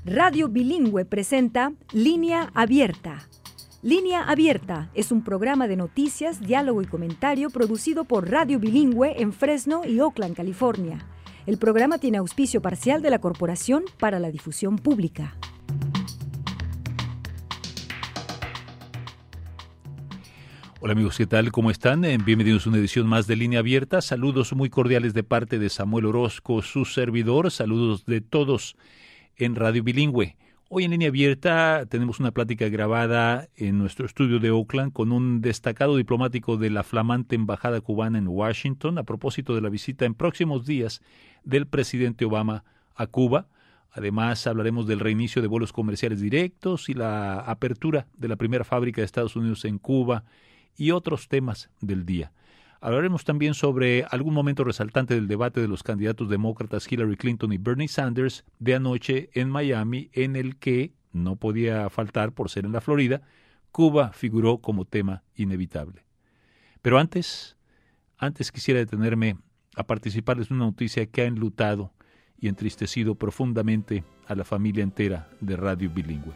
Radio Bilingüe presenta Línea Abierta. Línea Abierta es un programa de noticias, diálogo y comentario producido por Radio Bilingüe en Fresno y Oakland, California. El programa tiene auspicio parcial de la Corporación para la Difusión Pública. Hola amigos, ¿qué tal? ¿Cómo están? Bienvenidos a una edición más de Línea Abierta. Saludos muy cordiales de parte de Samuel Orozco, su servidor. Saludos de todos en Radio Bilingüe. Hoy en Línea Abierta tenemos una plática grabada en nuestro estudio de Oakland con un destacado diplomático de la flamante Embajada cubana en Washington a propósito de la visita en próximos días del presidente Obama a Cuba. Además, hablaremos del reinicio de vuelos comerciales directos y la apertura de la primera fábrica de Estados Unidos en Cuba y otros temas del día. Hablaremos también sobre algún momento resaltante del debate de los candidatos demócratas Hillary Clinton y Bernie Sanders de anoche en Miami, en el que, no podía faltar por ser en la Florida, Cuba figuró como tema inevitable. Pero antes quisiera detenerme a participarles de una noticia que ha enlutado y entristecido profundamente a la familia entera de Radio Bilingüe.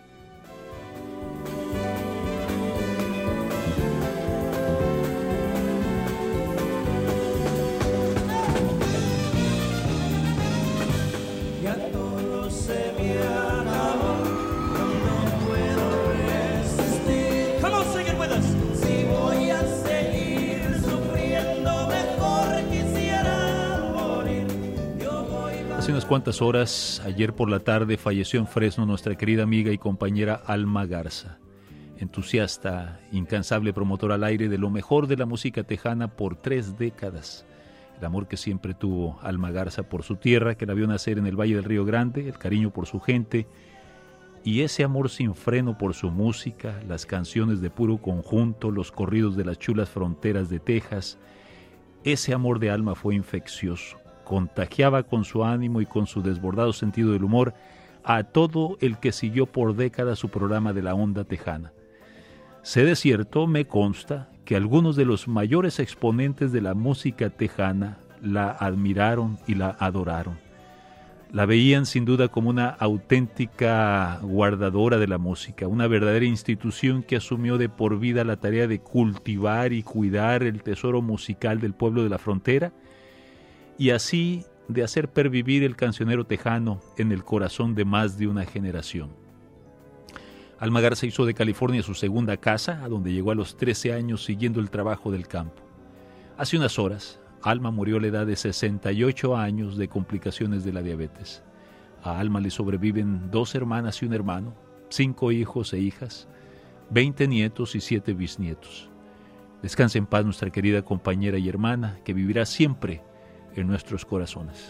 Hace unas cuantas horas, ayer por la tarde, falleció en Fresno nuestra querida amiga y compañera Alma Garza, entusiasta, incansable promotora al aire de lo mejor de la música tejana por 3 décadas. El amor que siempre tuvo Alma Garza por su tierra, que la vio nacer en el Valle del Río Grande, el cariño por su gente y ese amor sin freno por su música, las canciones de puro conjunto, los corridos de las chulas fronteras de Texas. Ese amor de Alma fue infeccioso. Contagiaba con su ánimo y con su desbordado sentido del humor a todo el que siguió por décadas su programa de la onda tejana. Sé de cierto, me consta, que algunos de los mayores exponentes de la música tejana la admiraron y la adoraron. La veían sin duda como una auténtica guardadora de la música, una verdadera institución que asumió de por vida la tarea de cultivar y cuidar el tesoro musical del pueblo de la frontera, y así de hacer pervivir el cancionero tejano en el corazón de más de una generación. Alma Garza hizo de California su segunda casa, a donde llegó a los 13 años siguiendo el trabajo del campo. Hace unas horas, Alma murió a la edad de 68 años de complicaciones de la diabetes. A Alma le sobreviven 2 hermanas y un hermano, 5 hijos e hijas, 20 nietos y 7 bisnietos. Descanse en paz nuestra querida compañera y hermana, que vivirá siempre en nuestros corazones.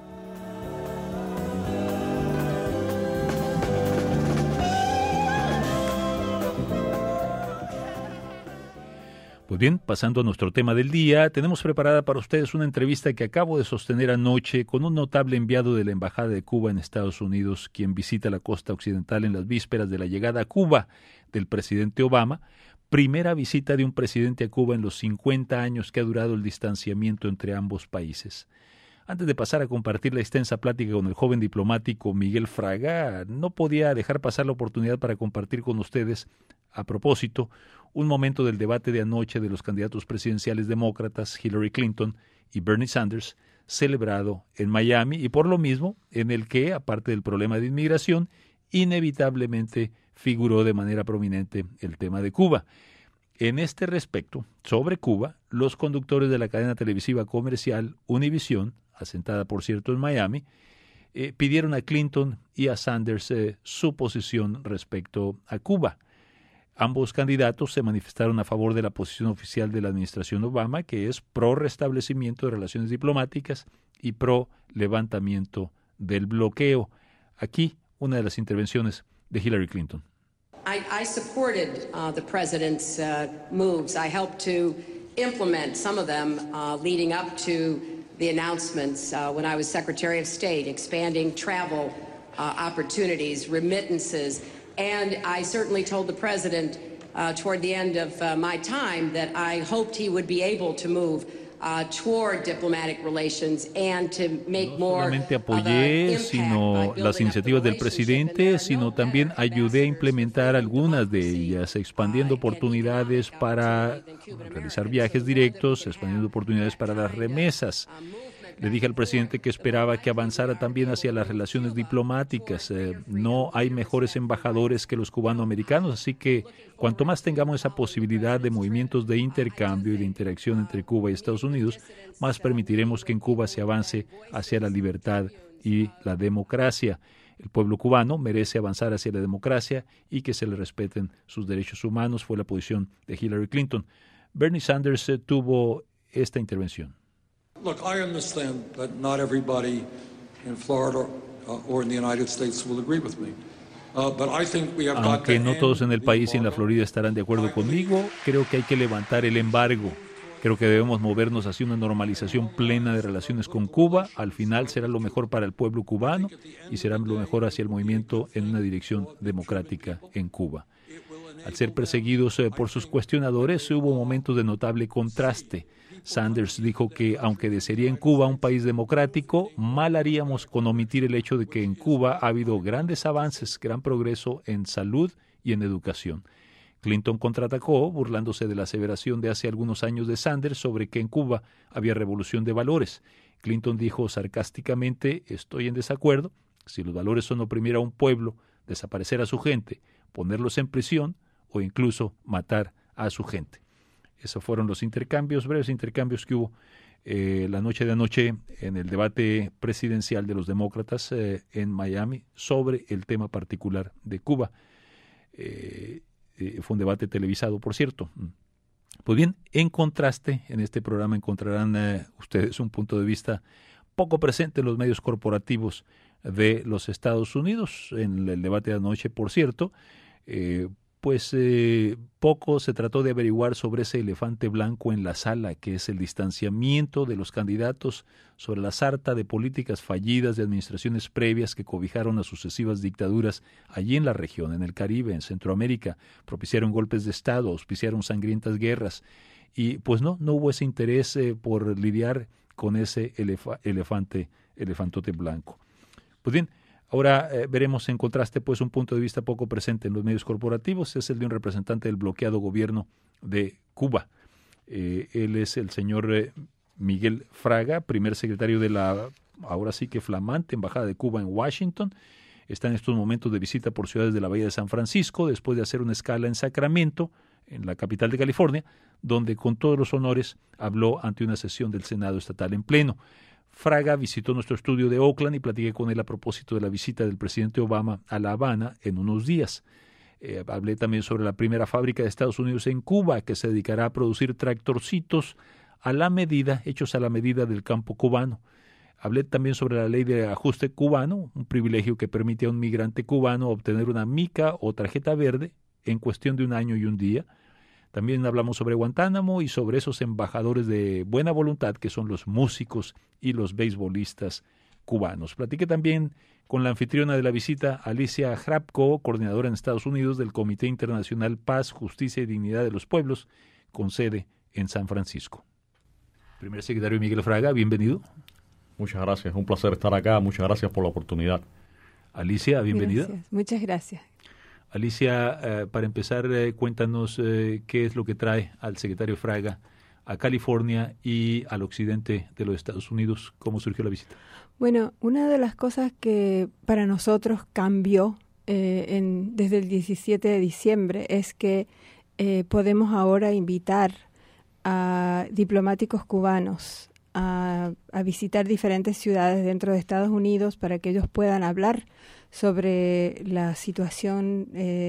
Pues bien, pasando a nuestro tema del día, tenemos preparada para ustedes una entrevista que acabo de sostener anoche con un notable enviado de la Embajada de Cuba en Estados Unidos, quien visita la costa occidental en las vísperas de la llegada a Cuba del presidente Obama, primera visita de un presidente a Cuba en los 50 años que ha durado el distanciamiento entre ambos países. Antes de pasar a compartir la extensa plática con el joven diplomático Miguel Fraga, no podía dejar pasar la oportunidad para compartir con ustedes, a propósito, un momento del debate de anoche de los candidatos presidenciales demócratas Hillary Clinton y Bernie Sanders, celebrado en Miami y por lo mismo en el que, aparte del problema de inmigración, inevitablemente figuró de manera prominente el tema de Cuba. En este respecto, sobre Cuba, los conductores de la cadena televisiva comercial Univision, asentada por cierto en Miami, pidieron a Clinton y a Sanders su posición respecto a Cuba. Ambos candidatos se manifestaron a favor de la posición oficial de la administración Obama, que es pro restablecimiento de relaciones diplomáticas y pro levantamiento del bloqueo. Aquí una de las intervenciones de Hillary Clinton. I supported the president's moves. I helped to implement some of them leading up to the announcements when I was Secretary of State, expanding travel opportunities, remittances, and I certainly told the president toward the end of my time that I hoped he would be able to move toward diplomatic relations and to make No more solamente of apoyé an sino impact by las building up the iniciativas del relationship. And presidente, there are sino no también better ayudé a ambassadors implementar for algunas de democracy, ellas, expandiendo and oportunidades economic para opportunity than Cuban realizar Americans. So viajes the more that we directos, can expandiendo have oportunidades that para las kind of, remesas. movement Le back dije al and presidente forth, que the more esperaba que likely we avanzara are to be también able hacia to las move relaciones Cuba diplomáticas. toward greater freedom, No hay greater mejores respect for embajadores rights. que los cubanoamericanos, así que cuanto más tengamos esa posibilidad de movimientos de intercambio y de interacción entre Cuba y Estados Unidos, más permitiremos que en Cuba se avance hacia la libertad y la democracia. El pueblo cubano merece avanzar hacia la democracia y que se le respeten sus derechos humanos, fue la posición de Hillary Clinton. Bernie Sanders tuvo esta intervención. Look, I understand that not everybody in Florida or in the United States will agree with me. But I think we have got to Aunque no todos en el end país y the en la embargo. Florida estarán de acuerdo conmigo, creo que hay que levantar el embargo. Creo que debemos movernos hacia una normalización plena de relaciones con Cuba. Al final será lo mejor para el pueblo cubano y será lo mejor hacia el movimiento en una dirección democrática en Cuba. Al ser perseguidos por sus cuestionadores, hubo momentos de notable contraste. Sanders dijo que, aunque desearía en Cuba un país democrático, mal haríamos con omitir el hecho de que en Cuba ha habido grandes avances, gran progreso en salud y en educación. Clinton contraatacó, burlándose de la aseveración de hace algunos años de Sanders sobre que en Cuba había revolución de valores. Clinton dijo sarcásticamente: estoy en desacuerdo. Si los valores son oprimir a un pueblo, desaparecer a su gente, ponerlos en prisión o incluso matar a su gente. Esos fueron los intercambios, breves intercambios que hubo la noche de anoche en el debate presidencial de los demócratas en Miami sobre el tema particular de Cuba. Fue un debate televisado, por cierto. Pues bien, en contraste, en este programa encontrarán ustedes un punto de vista poco presente en los medios corporativos de los Estados Unidos. En el debate de anoche, por cierto, poco se trató de averiguar sobre ese elefante blanco en la sala, que es el distanciamiento de los candidatos sobre la sarta de políticas fallidas de administraciones previas que cobijaron a sucesivas dictaduras allí en la región, en el Caribe, en Centroamérica, propiciaron golpes de Estado, auspiciaron sangrientas guerras, y pues no hubo ese interés por lidiar con ese elefantote blanco. Pues bien, ahora veremos en contraste pues un punto de vista poco presente en los medios corporativos, es el de un representante del bloqueado gobierno de Cuba. Él es el señor Miguel Fraga, primer secretario de la ahora sí que flamante Embajada de Cuba en Washington. Está en estos momentos de visita por ciudades de la Bahía de San Francisco, después de hacer una escala en Sacramento, en la capital de California, donde con todos los honores habló ante una sesión del Senado estatal en pleno. Fraga visitó nuestro estudio de Oakland y platiqué con él a propósito de la visita del presidente Obama a La Habana en unos días. Hablé también sobre la primera fábrica de Estados Unidos en Cuba, que se dedicará a producir tractorcitos hechos a la medida del campo cubano. Hablé también sobre la ley de ajuste cubano, un privilegio que permite a un migrante cubano obtener una mica o tarjeta verde en cuestión de un año y un día. También hablamos sobre Guantánamo y sobre esos embajadores de buena voluntad que son los músicos y los beisbolistas cubanos. Platiqué también con la anfitriona de la visita, Alicia Hrabko, coordinadora en Estados Unidos del Comité Internacional Paz, Justicia y Dignidad de los Pueblos, con sede en San Francisco. Primer secretario Miguel Fraga, bienvenido. Muchas gracias, un placer estar acá, muchas gracias por la oportunidad. Alicia, bienvenida. Gracias, muchas gracias. Alicia, para empezar, cuéntanos qué es lo que trae al secretario Fraga a California y al occidente de los Estados Unidos. ¿Cómo surgió la visita? Bueno, una de las cosas que para nosotros cambió desde el 17 de diciembre es que podemos ahora invitar a diplomáticos cubanos a visitar diferentes ciudades dentro de Estados Unidos para que ellos puedan hablar sobre la situación,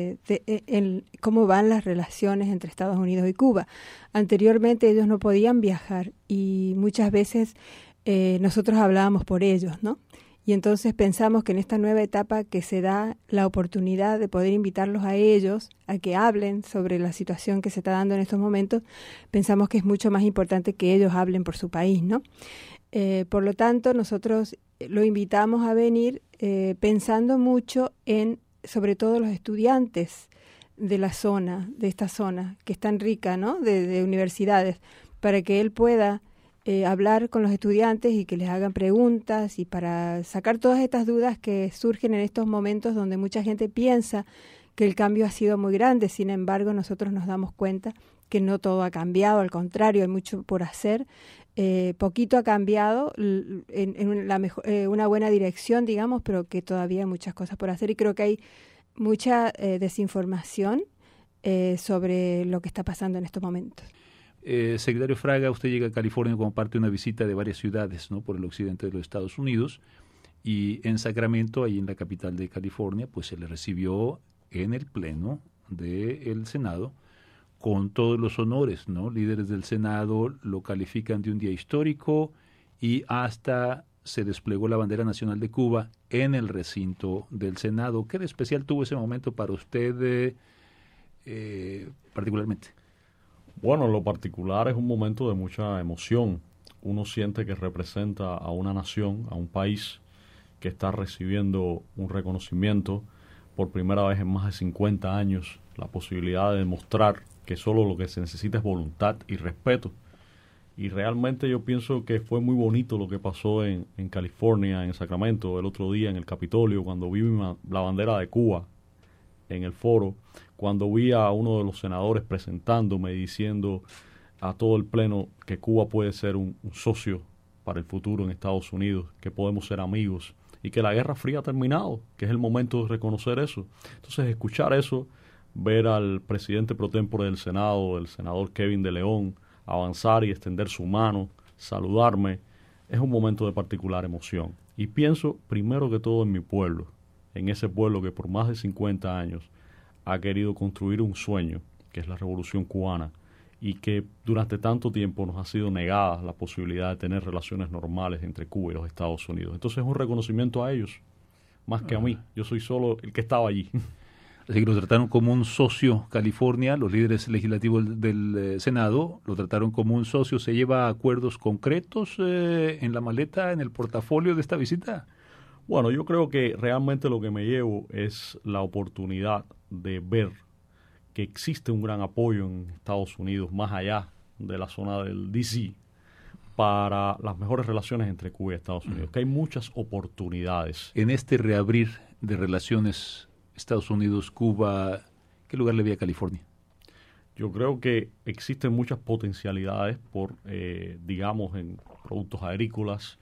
cómo van las relaciones entre Estados Unidos y Cuba. Anteriormente ellos no podían viajar y muchas veces nosotros hablábamos por ellos, ¿no? Y entonces pensamos que en esta nueva etapa que se da la oportunidad de poder invitarlos a ellos a que hablen sobre la situación que se está dando en estos momentos, pensamos que es mucho más importante que ellos hablen por su país, ¿no? Por lo tanto, nosotros lo invitamos a venir pensando mucho en, sobre todo, los estudiantes de la zona, de esta zona, que es tan rica, ¿no?, de universidades, para que él pueda hablar con los estudiantes y que les hagan preguntas y para sacar todas estas dudas que surgen en estos momentos donde mucha gente piensa que el cambio ha sido muy grande. Sin embargo, nosotros nos damos cuenta que no todo ha cambiado, al contrario, hay mucho por hacer. Poquito ha cambiado en una buena dirección, digamos, pero que todavía hay muchas cosas por hacer y creo que hay mucha desinformación sobre lo que está pasando en estos momentos. Secretario Fraga, usted llega a California como parte de una visita de varias ciudades, ¿no?, por el occidente de los Estados Unidos, y en Sacramento, ahí en la capital de California, pues se le recibió en el Pleno del Senado con todos los honores, ¿no? Líderes del Senado lo califican de un día histórico y hasta se desplegó la bandera nacional de Cuba en el recinto del Senado. ¿Qué de especial tuvo ese momento para usted particularmente? Bueno, en lo particular es un momento de mucha emoción. Uno siente que representa a una nación, a un país que está recibiendo un reconocimiento por primera vez en más de 50 años, la posibilidad de demostrar que solo lo que se necesita es voluntad y respeto. Y realmente yo pienso que fue muy bonito lo que pasó en California, en Sacramento, el otro día en el Capitolio, cuando vi la bandera de Cuba en el foro, cuando vi a uno de los senadores presentándome y diciendo a todo el pleno que Cuba puede ser un socio para el futuro en Estados Unidos, que podemos ser amigos y que la Guerra Fría ha terminado, que es el momento de reconocer eso. Entonces, escuchar eso, ver al presidente pro tempore del Senado, el senador Kevin de León, avanzar y extender su mano, saludarme, es un momento de particular emoción. Y pienso primero que todo en mi pueblo, en ese pueblo que por más de 50 años ha querido construir un sueño, que es la Revolución Cubana, y que durante tanto tiempo nos ha sido negada la posibilidad de tener relaciones normales entre Cuba y los Estados Unidos. Entonces es un reconocimiento a ellos, más que a mí. Yo soy solo el que estaba allí. Así que lo trataron como un socio. California, los líderes legislativos del Senado lo trataron como un socio. ¿Se lleva acuerdos concretos en la maleta, en el portafolio de esta visita? Bueno, yo creo que realmente lo que me llevo es la oportunidad de ver que existe un gran apoyo en Estados Unidos, más allá de la zona del D.C., para las mejores relaciones entre Cuba y Estados Unidos, que hay muchas oportunidades. En este reabrir de relaciones Estados Unidos-Cuba, ¿qué lugar le ve a California? Yo creo que existen muchas potencialidades por, digamos, en productos agrícolas.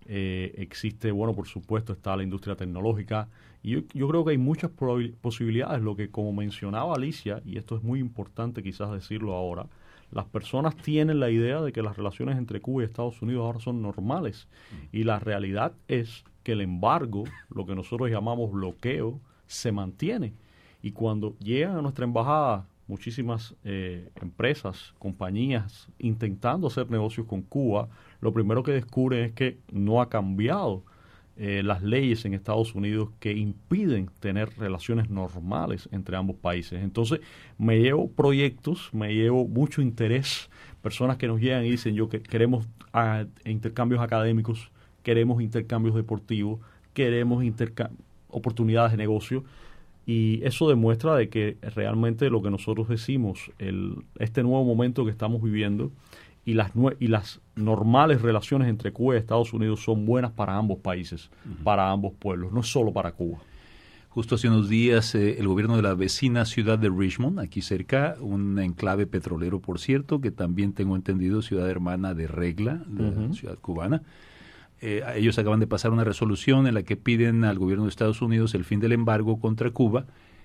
Existe, bueno, por supuesto, está la industria tecnológica. Y yo creo que hay muchas posibilidades. Lo que, como mencionaba Alicia, y esto es muy importante quizás decirlo ahora, las personas tienen la idea de que las relaciones entre Cuba y Estados Unidos ahora son normales. Y la realidad es que el embargo, lo que nosotros llamamos bloqueo, se mantiene. Y cuando llegan a nuestra embajada muchísimas empresas, compañías intentando hacer negocios con Cuba, lo primero que descubren es que no ha cambiado las leyes en Estados Unidos que impiden tener relaciones normales entre ambos países. Entonces me llevo proyectos, me llevo mucho interés, personas que nos llegan y dicen queremos intercambios académicos, queremos intercambios deportivos, queremos oportunidades de negocio. Y eso demuestra de que realmente lo que nosotros decimos, este nuevo momento que estamos viviendo y las normales relaciones entre Cuba y Estados Unidos son buenas para ambos países, para ambos pueblos, no solo para Cuba. Justo hace unos días el gobierno de la vecina ciudad de Richmond, aquí cerca, un enclave petrolero, por cierto, que también tengo entendido ciudad hermana de Regla, la ciudad cubana, ellos acaban de pasar una resolución en la que piden al gobierno de Estados Unidos el fin del embargo contra Cuba,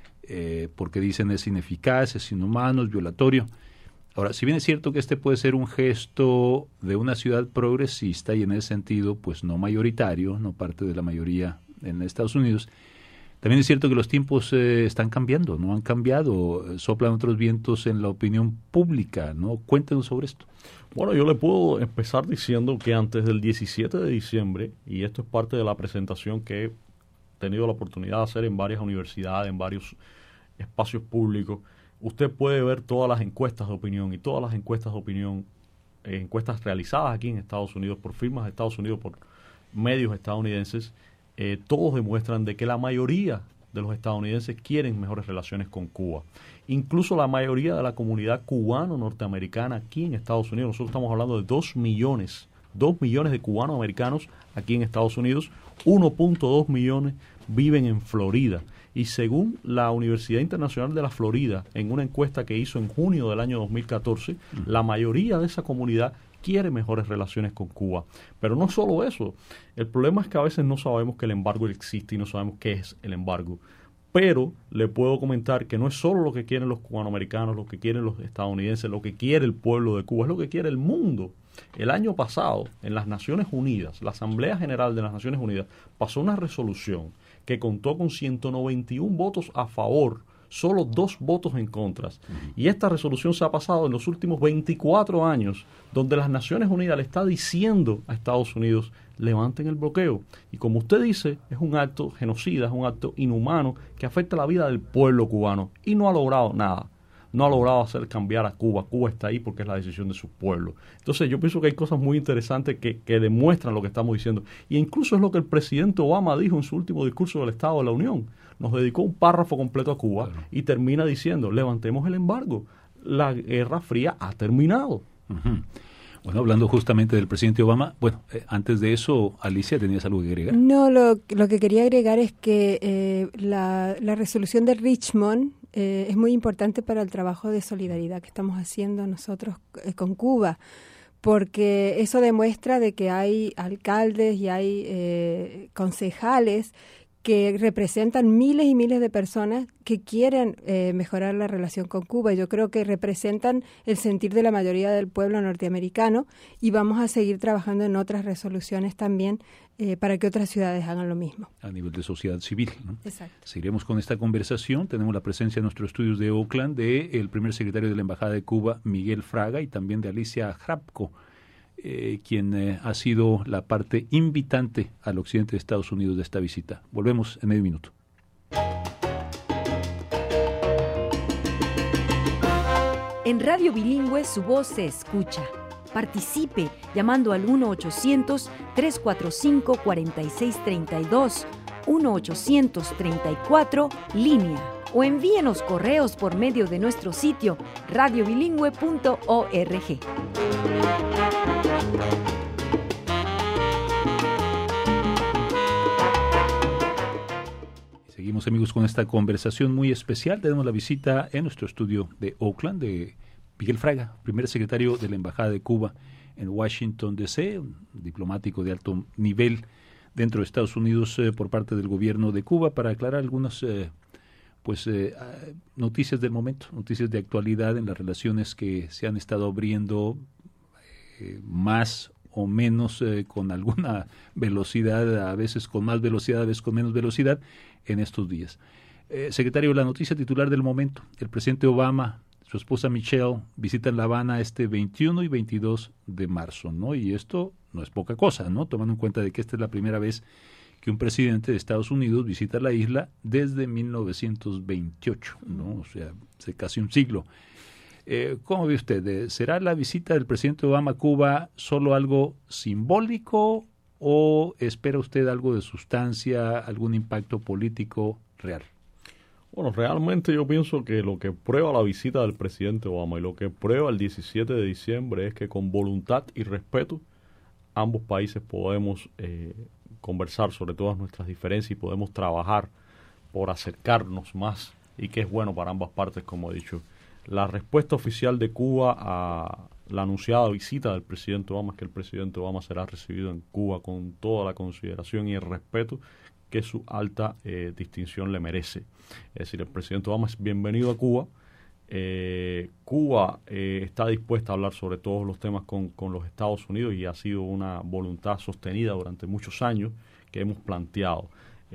porque dicen es ineficaz, es inhumano, es violatorio. Ahora, si bien es cierto que este puede ser un gesto de una ciudad progresista y en ese sentido, pues no mayoritario, no parte de la mayoría en Estados Unidos, también es cierto que los tiempos están cambiando, ¿no? Han cambiado, soplan otros vientos en la opinión pública, ¿no? Cuéntenos sobre esto. Bueno, yo le puedo empezar diciendo que antes del 17 de diciembre, y esto es parte de la presentación que he tenido la oportunidad de hacer en varias universidades, en varios espacios públicos, usted puede ver todas las encuestas de opinión y todas las encuestas de opinión, encuestas realizadas aquí en Estados Unidos por firmas de Estados Unidos, por medios estadounidenses, todos demuestran de que la mayoría de los estadounidenses quieren mejores relaciones con Cuba. Incluso la mayoría de la comunidad cubano-norteamericana aquí en Estados Unidos, nosotros estamos hablando de 2 millones de cubano-americanos aquí en Estados Unidos, 1.2 millones viven en Florida. Y según la Universidad Internacional de la Florida, en una encuesta que hizo en junio del año 2014, la mayoría de esa comunidad quiere mejores relaciones con Cuba. Pero no solo eso, el problema es que a veces no sabemos que el embargo existe y no sabemos qué es el embargo. Pero le puedo comentar que no es solo lo que quieren los cubanoamericanos, lo que quieren los estadounidenses, lo que quiere el pueblo de Cuba, es lo que quiere el mundo. El año pasado, en las Naciones Unidas, la Asamblea General de las Naciones Unidas pasó una resolución que contó con 191 votos a favor, solo 2 votos en contra. Y esta resolución se ha pasado en los últimos 24 años, donde las Naciones Unidas le está diciendo a Estados Unidos, levanten el bloqueo. Y como usted dice, es un acto genocida, es un acto inhumano que afecta la vida del pueblo cubano y no ha logrado nada. No ha logrado hacer cambiar a Cuba. Cuba está ahí porque es la decisión de su pueblo. Entonces yo pienso que hay cosas muy interesantes que demuestran lo que estamos diciendo. Y incluso es lo que el presidente Obama dijo en su último discurso del Estado de la Unión. Nos dedicó un párrafo completo a Cuba y termina diciendo, levantemos el embargo. La Guerra Fría ha terminado. Uh-huh. Bueno, hablando justamente del presidente Obama, bueno, antes de eso, Alicia, ¿tenías algo que agregar? No, lo que quería agregar es que la resolución de Richmond es muy importante para el trabajo de solidaridad que estamos haciendo nosotros con Cuba, porque eso demuestra de que hay alcaldes y hay concejales que representan miles y miles de personas que quieren mejorar la relación con Cuba. Yo creo que representan el sentir de la mayoría del pueblo norteamericano y vamos a seguir trabajando en otras resoluciones también para que otras ciudades hagan lo mismo. A nivel de sociedad civil, ¿no? Exacto. Seguiremos con esta conversación. Tenemos la presencia en nuestros estudios de Oakland del primer secretario de la Embajada de Cuba, Miguel Fraga, y también de Alicia Hrabko, quien ha sido la parte invitante al occidente de Estados Unidos de esta visita. Volvemos en medio minuto. En Radio Bilingüe su voz se escucha. Participe llamando al 1-800-345-4632, 1-800-34-LÍNEA o envíenos correos por medio de nuestro sitio radiobilingüe.org. Seguimos, amigos, con esta conversación muy especial. Tenemos la visita en nuestro estudio de Oakland de Miguel Fraga, primer secretario de la Embajada de Cuba en Washington, D.C., un diplomático de alto nivel dentro de Estados Unidos por parte del gobierno de Cuba, para aclarar algunas noticias del momento, noticias de actualidad en las relaciones que se han estado abriendo más o menos con alguna velocidad, a veces con más velocidad, a veces con menos velocidad en estos días. Secretario, la noticia titular del momento: el presidente Obama, su esposa Michelle, visitan La Habana este 21 y 22 de marzo, ¿no? Y esto no es poca cosa, ¿no? Tomando en cuenta de que esta es la primera vez que un presidente de Estados Unidos visita la isla desde 1928, ¿no? O sea, hace casi un siglo. ¿Cómo ve usted? ¿Será la visita del presidente Obama a Cuba solo algo simbólico o espera usted algo de sustancia, algún impacto político real? Bueno, realmente yo pienso que lo que prueba la visita del presidente Obama y lo que prueba el 17 de diciembre es que con voluntad y respeto ambos países podemos conversar sobre todas nuestras diferencias y podemos trabajar por acercarnos más, y que es bueno para ambas partes, como he dicho. La respuesta oficial de Cuba a la anunciada visita del presidente Obama es que el presidente Obama será recibido en Cuba con toda la consideración y el respeto que su alta distinción le merece. Es decir, el presidente Obama es bienvenido a Cuba. Cuba está dispuesta a hablar sobre todos los temas con los Estados Unidos, y ha sido una voluntad sostenida durante muchos años que hemos planteado.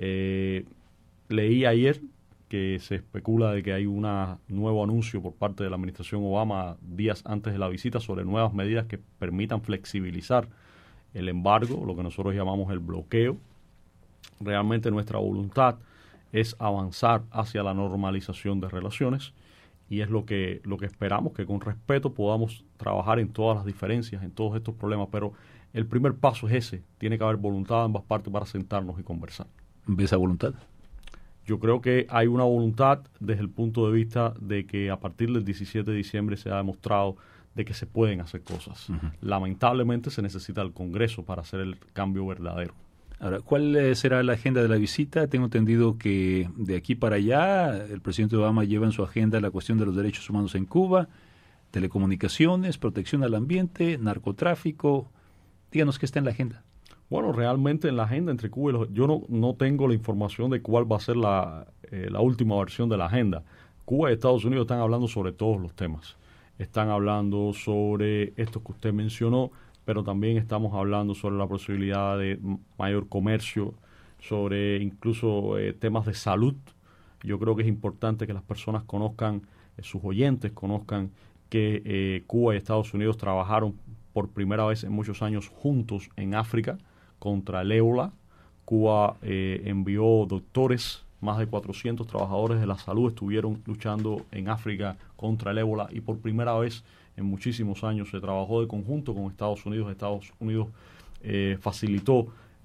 Leí ayer que se especula de que hay un nuevo anuncio por parte de la administración Obama días antes de la visita sobre nuevas medidas que permitan flexibilizar el embargo, lo que nosotros llamamos el bloqueo. Realmente nuestra voluntad es avanzar hacia la normalización de relaciones, y es lo que esperamos, que con respeto podamos trabajar en todas las diferencias, en todos estos problemas, pero el primer paso es ese: tiene que haber voluntad de ambas partes para sentarnos y conversar. ¿Ve esa voluntad? Yo creo que hay una voluntad desde el punto de vista de que a partir del 17 de diciembre se ha demostrado de que se pueden hacer cosas. Lamentablemente se necesita el Congreso para hacer el cambio verdadero. Ahora, ¿cuál será la agenda de la visita? Tengo entendido que de aquí para allá el presidente Obama lleva en su agenda la cuestión de los derechos humanos en Cuba, telecomunicaciones, protección al ambiente, narcotráfico. Díganos qué está en la agenda. Bueno, realmente en la agenda entre Cuba y yo no tengo la información de cuál va a ser la última versión de la agenda. Cuba y Estados Unidos están hablando sobre todos los temas. Están hablando sobre esto que usted mencionó, pero también estamos hablando sobre la posibilidad de mayor comercio, sobre incluso temas de salud. Yo creo que es importante que las personas conozcan, sus oyentes conozcan que Cuba y Estados Unidos trabajaron por primera vez en muchos años juntos en África contra el ébola. Cuba envió doctores, más de 400 trabajadores de la salud estuvieron luchando en África contra el ébola y por primera vez en muchísimos años se trabajó de conjunto con Estados Unidos. Estados Unidos facilitó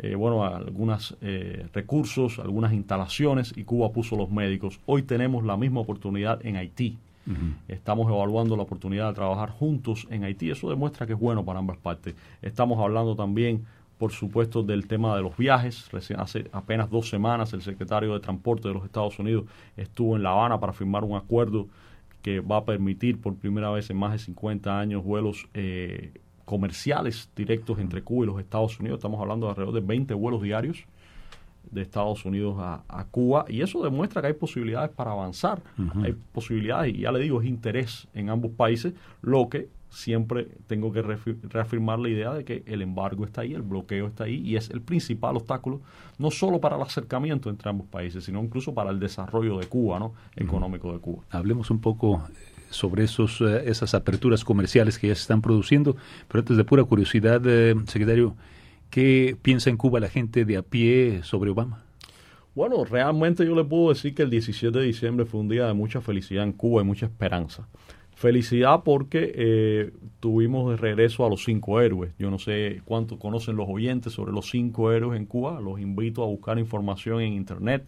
algunos recursos, algunas instalaciones y Cuba puso los médicos. Hoy tenemos la misma oportunidad en Haití. Estamos evaluando la oportunidad de trabajar juntos en Haití. Eso demuestra que es bueno para ambas partes. Estamos hablando también, por supuesto, del tema de los viajes. Hace apenas 2 semanas el secretario de Transporte de los Estados Unidos estuvo en La Habana para firmar un acuerdo que va a permitir por primera vez en más de 50 años vuelos comerciales directos entre Cuba y los Estados Unidos. Estamos hablando de alrededor de 20 vuelos diarios de Estados Unidos a Cuba, y eso demuestra que hay posibilidades para avanzar. Hay posibilidades, y ya le digo, es interés en ambos países, lo que siempre tengo que reafirmar la idea de que el embargo está ahí, el bloqueo está ahí, y es el principal obstáculo, no solo para el acercamiento entre ambos países, sino incluso para el desarrollo de Cuba, ¿no? Económico de Cuba. Hablemos un poco sobre esas aperturas comerciales que ya se están produciendo, pero antes de pura curiosidad, secretario, ¿qué piensa en Cuba la gente de a pie sobre Obama? Bueno, realmente yo le puedo decir que el 17 de diciembre fue un día de mucha felicidad en Cuba y mucha esperanza. Felicidad porque tuvimos de regreso a los 5 héroes. Yo no sé cuánto conocen los oyentes sobre los 5 héroes en Cuba. Los invito a buscar información en internet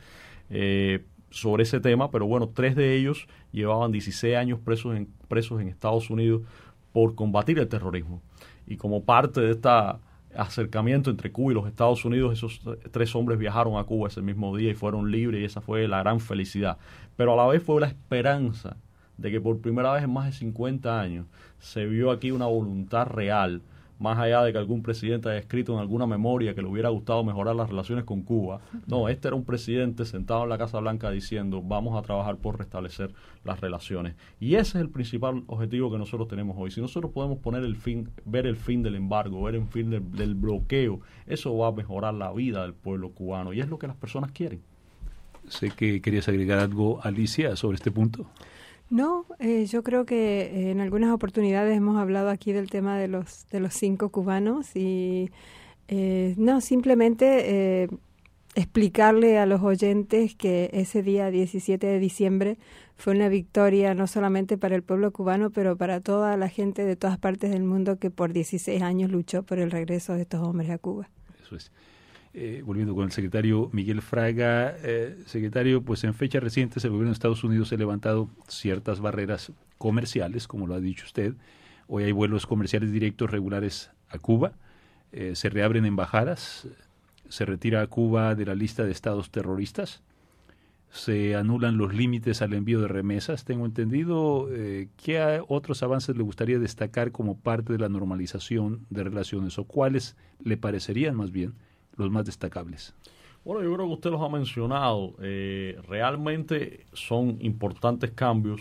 sobre ese tema. Pero bueno, 3 de ellos llevaban 16 años presos en Estados Unidos por combatir el terrorismo. Y como parte de este acercamiento entre Cuba y los Estados Unidos, esos 3 hombres viajaron a Cuba ese mismo día y fueron libres, y esa fue la gran felicidad. Pero a la vez fue la esperanza de que por primera vez en más de 50 años se vio aquí una voluntad real, más allá de que algún presidente haya escrito en alguna memoria que le hubiera gustado mejorar las relaciones con Cuba. No, este era un presidente sentado en la Casa Blanca diciendo vamos a trabajar por restablecer las relaciones. Y ese es el principal objetivo que nosotros tenemos hoy. Si nosotros podemos ver el fin del embargo, ver el fin del bloqueo, eso va a mejorar la vida del pueblo cubano, y es lo que las personas quieren. Sé que querías agregar algo, Alicia, sobre este punto. No, yo creo que en algunas oportunidades hemos hablado aquí del tema de los 5 cubanos y no, simplemente explicarle a los oyentes que ese día 17 de diciembre fue una victoria no solamente para el pueblo cubano, pero para toda la gente de todas partes del mundo que por 16 años luchó por el regreso de estos hombres a Cuba. Eso es. Volviendo con el secretario Miguel Fraga, secretario, pues en fechas recientes el gobierno de Estados Unidos ha levantado ciertas barreras comerciales, como lo ha dicho usted. Hoy hay vuelos comerciales directos regulares a Cuba, se reabren embajadas, se retira a Cuba de la lista de estados terroristas, se anulan los límites al envío de remesas. Tengo entendido. ¿Qué otros avances le gustaría destacar como parte de la normalización de relaciones, o cuáles le parecerían más bien los más destacables? Bueno, yo creo que usted los ha mencionado. Realmente son importantes cambios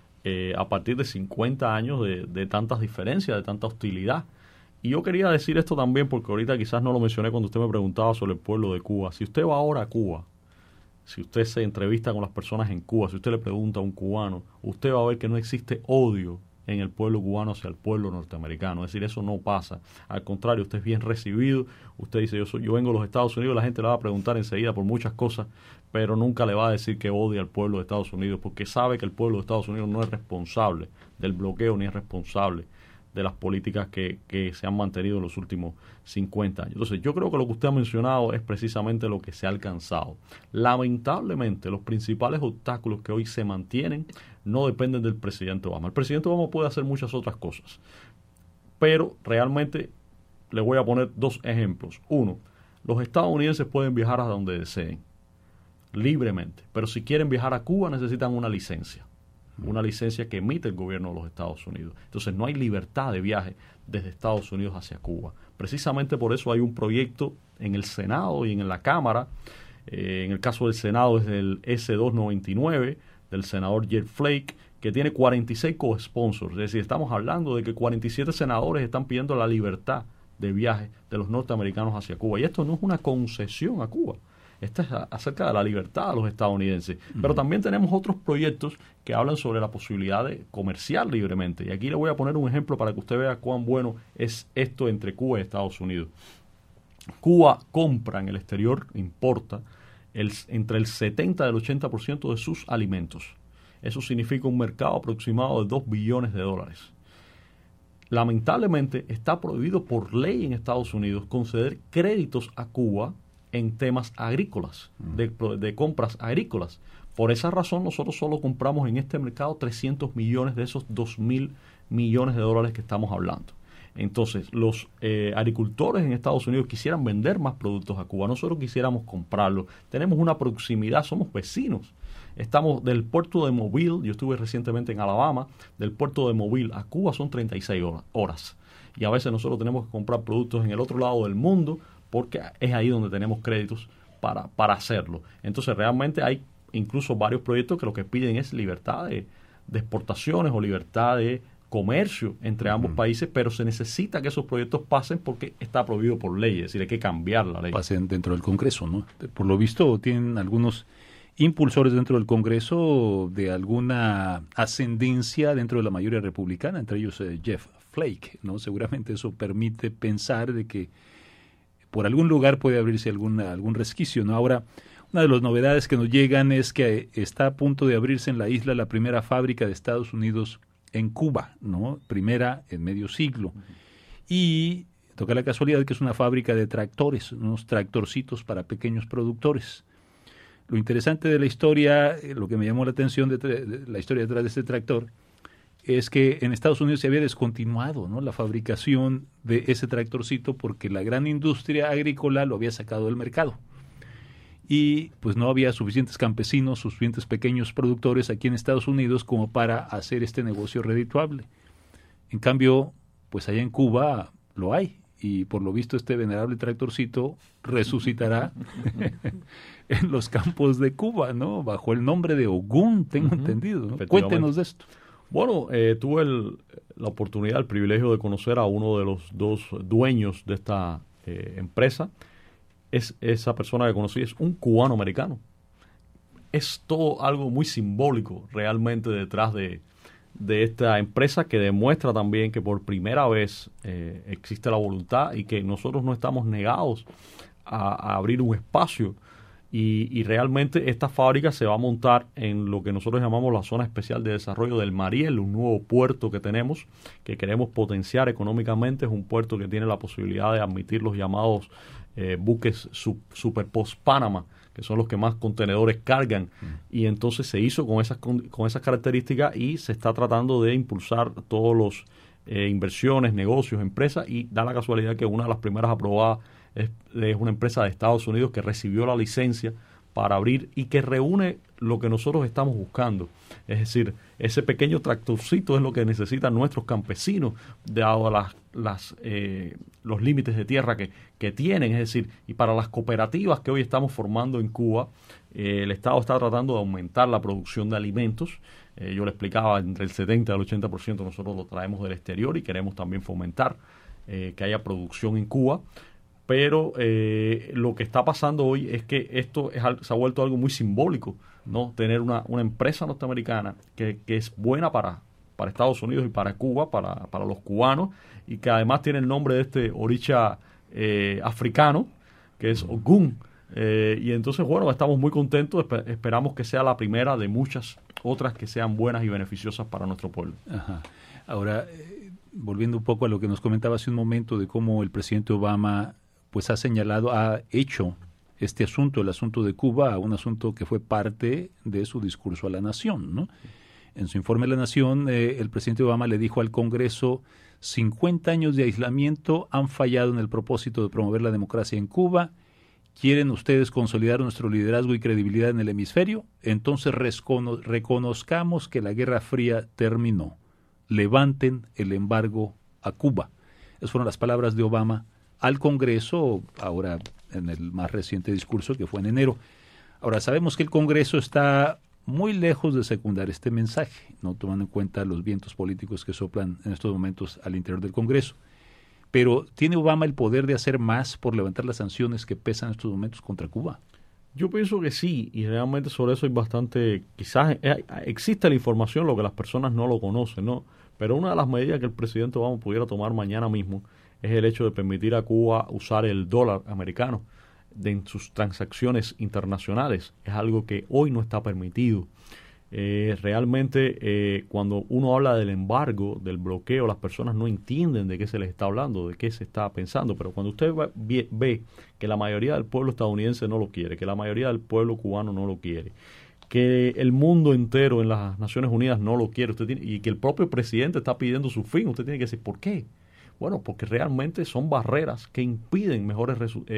a partir de 50 años de tantas diferencias, de tanta hostilidad. Y yo quería decir esto también porque ahorita quizás no lo mencioné cuando usted me preguntaba sobre el pueblo de Cuba. Si usted va ahora a Cuba, si usted se entrevista con las personas en Cuba, si usted le pregunta a un cubano, usted va a ver que no existe odio en el pueblo cubano hacia el pueblo norteamericano. Es decir, eso no pasa. Al contrario, usted es bien recibido. Usted dice, yo vengo de los Estados Unidos, la gente le va a preguntar enseguida por muchas cosas, pero nunca le va a decir que odia al pueblo de Estados Unidos, porque sabe que el pueblo de Estados Unidos no es responsable del bloqueo, ni es responsable de las políticas que se han mantenido en los últimos 50 años. Entonces, yo creo que lo que usted ha mencionado es precisamente lo que se ha alcanzado. Lamentablemente, los principales obstáculos que hoy se mantienen no dependen del presidente Obama. El presidente Obama puede hacer muchas otras cosas, pero realmente le voy a poner 2 ejemplos. Uno, los estadounidenses pueden viajar a donde deseen, libremente, pero si quieren viajar a Cuba necesitan una licencia que emite el gobierno de los Estados Unidos. Entonces no hay libertad de viaje desde Estados Unidos hacia Cuba. Precisamente por eso hay un proyecto en el Senado y en la Cámara. En el caso del Senado es el S-299 del senador Jeff Flake, que tiene 46 co-sponsors. Es decir, estamos hablando de que 47 senadores están pidiendo la libertad de viaje de los norteamericanos hacia Cuba. Y esto no es una concesión a Cuba. Esto es acerca de la libertad de los estadounidenses. Pero también tenemos otros proyectos que hablan sobre la posibilidad de comerciar libremente. Y aquí le voy a poner un ejemplo para que usted vea cuán bueno es esto entre Cuba y Estados Unidos. Cuba compra en el exterior, importa, entre el 70 y el 80% de sus alimentos. Eso significa un mercado aproximado de $2 billones. Lamentablemente, está prohibido por ley en Estados Unidos conceder créditos a Cuba en temas agrícolas, de compras agrícolas. Por esa razón, nosotros solo compramos en este mercado 300 millones de esos $2,000 millones que estamos hablando. Entonces, los agricultores en Estados Unidos quisieran vender más productos a Cuba, nosotros quisiéramos comprarlos. Tenemos una proximidad, somos vecinos. Estamos del puerto de Mobile, yo estuve recientemente en Alabama, del puerto de Mobile a Cuba son 36 horas. Y a veces nosotros tenemos que comprar productos en el otro lado del mundo porque es ahí donde tenemos créditos para hacerlo. Entonces, realmente hay incluso varios proyectos que lo que piden es libertad de exportaciones o libertad de comercio entre ambos países, pero se necesita que esos proyectos pasen porque está prohibido por ley, es decir, hay que cambiar la ley. Pasen dentro del Congreso, ¿no? Por lo visto tienen algunos impulsores dentro del Congreso de alguna ascendencia dentro de la mayoría republicana, entre ellos Jeff Flake, ¿no? Seguramente eso permite pensar de que por algún lugar puede abrirse algún resquicio, ¿no? Ahora, una de las novedades que nos llegan es que está a punto de abrirse en la isla la primera fábrica de Estados Unidos en Cuba, ¿no? Primera en medio siglo. Y toca la casualidad que es una fábrica de tractores, unos tractorcitos para pequeños productores. Lo interesante de la historia, lo que me llamó la atención de la historia detrás de este tractor, es que en Estados Unidos se había descontinuado, ¿no?, la fabricación de ese tractorcito porque la gran industria agrícola lo había sacado del mercado. Y pues no había suficientes campesinos, suficientes pequeños productores aquí en Estados Unidos como para hacer este negocio redituable. En cambio, pues allá en Cuba lo hay. Y por lo visto este venerable tractorcito resucitará en los campos de Cuba, ¿no? Bajo el nombre de Ogún, tengo entendido, ¿no? Cuéntenos de esto. Bueno, tuve la oportunidad, el privilegio de conocer a uno de los 2 dueños de esta empresa. Esa persona que conocí es un cubano-americano. Es todo algo muy simbólico realmente detrás de esta empresa, que demuestra también que por primera vez existe la voluntad y que nosotros no estamos negados a abrir un espacio. Y realmente esta fábrica se va a montar en lo que nosotros llamamos la Zona Especial de Desarrollo del Mariel, un nuevo puerto que tenemos, que queremos potenciar económicamente. Es un puerto que tiene la posibilidad de admitir los llamados buques Super Post Panama, que son los que más contenedores cargan. Y entonces se hizo con esas características y se está tratando de impulsar todos los inversiones, negocios, empresas, y da la casualidad que una de las primeras aprobadas es una empresa de Estados Unidos que recibió la licencia para abrir y que reúne lo que nosotros estamos buscando. Es decir, ese pequeño tractorcito es lo que necesitan nuestros campesinos, dado los límites de tierra que tienen. Es decir, y para las cooperativas que hoy estamos formando en Cuba, el Estado está tratando de aumentar la producción de alimentos. Yo le explicaba, entre el 70 y el 80% nosotros lo traemos del exterior y queremos también fomentar que haya producción en Cuba. Pero lo que está pasando hoy es que esto se ha vuelto algo muy simbólico, ¿no? Tener una empresa norteamericana que es buena para Estados Unidos y para Cuba, para los cubanos, y que además tiene el nombre de este oricha africano, que es Ogún. Y entonces, bueno, estamos muy contentos, esperamos que sea la primera de muchas otras que sean buenas y beneficiosas para nuestro pueblo. Ajá. Ahora, volviendo un poco a lo que nos comentaba hace un momento de cómo el presidente Obama pues ha hecho este asunto, el asunto de Cuba, un asunto que fue parte de su discurso a la nación, ¿no? En su informe a la nación, el presidente Obama le dijo al Congreso: 50 años de aislamiento han fallado en el propósito de promover la democracia en Cuba. ¿Quieren ustedes consolidar nuestro liderazgo y credibilidad en el hemisferio? Entonces reconozcamos que la Guerra Fría terminó. Levanten el embargo a Cuba. Esas fueron las palabras de Obama al Congreso, ahora en el más reciente discurso que fue en enero. Ahora, sabemos que el Congreso está muy lejos de secundar este mensaje, no tomando en cuenta los vientos políticos que soplan en estos momentos al interior del Congreso. Pero ¿tiene Obama el poder de hacer más por levantar las sanciones que pesan en estos momentos contra Cuba? Yo pienso que sí, y realmente sobre eso hay bastante, quizás existe la información, lo que las personas no lo conocen, ¿no? Pero una de las medidas que el presidente Obama pudiera tomar mañana mismo es el hecho de permitir a Cuba usar el dólar americano en sus transacciones internacionales. Es algo que hoy no está permitido. Realmente cuando uno habla del embargo, del bloqueo, las personas no entienden de qué se les está hablando, de qué se está pensando, pero cuando usted ve que la mayoría del pueblo estadounidense no lo quiere, que la mayoría del pueblo cubano no lo quiere, que el mundo entero en las Naciones Unidas no lo quiere, y que el propio presidente está pidiendo su fin, usted tiene que decir, ¿por qué? Bueno, porque realmente son barreras que impiden mejor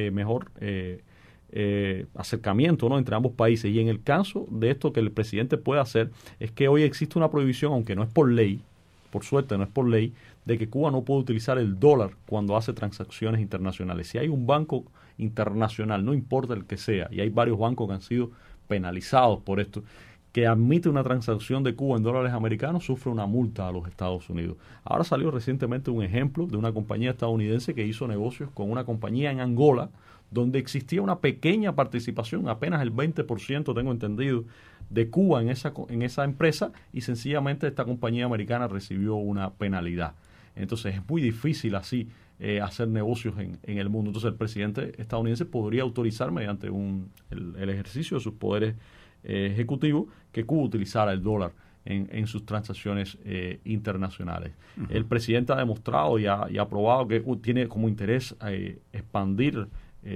acercamiento, ¿no?, entre ambos países. Y en el caso de esto que el presidente puede hacer es que hoy existe una prohibición, aunque no es por ley, por suerte no es por ley, de que Cuba no puede utilizar el dólar cuando hace transacciones internacionales. Si hay un banco internacional, no importa el que sea, y hay varios bancos que han sido penalizados por esto, que admite una transacción de Cuba en dólares americanos, sufre una multa a los Estados Unidos. Ahora salió recientemente un ejemplo de una compañía estadounidense que hizo negocios con una compañía en Angola, donde existía una pequeña participación, apenas el 20%, tengo entendido, de Cuba en esa empresa, y sencillamente esta compañía americana recibió una penalidad. Entonces es muy difícil así hacer negocios en el mundo. Entonces el presidente estadounidense podría autorizar mediante el ejercicio de sus poderes ejecutivos que Cuba utilizara el dólar en sus transacciones internacionales. Uh-huh. El presidente ha demostrado y ha probado que tiene como interés expandir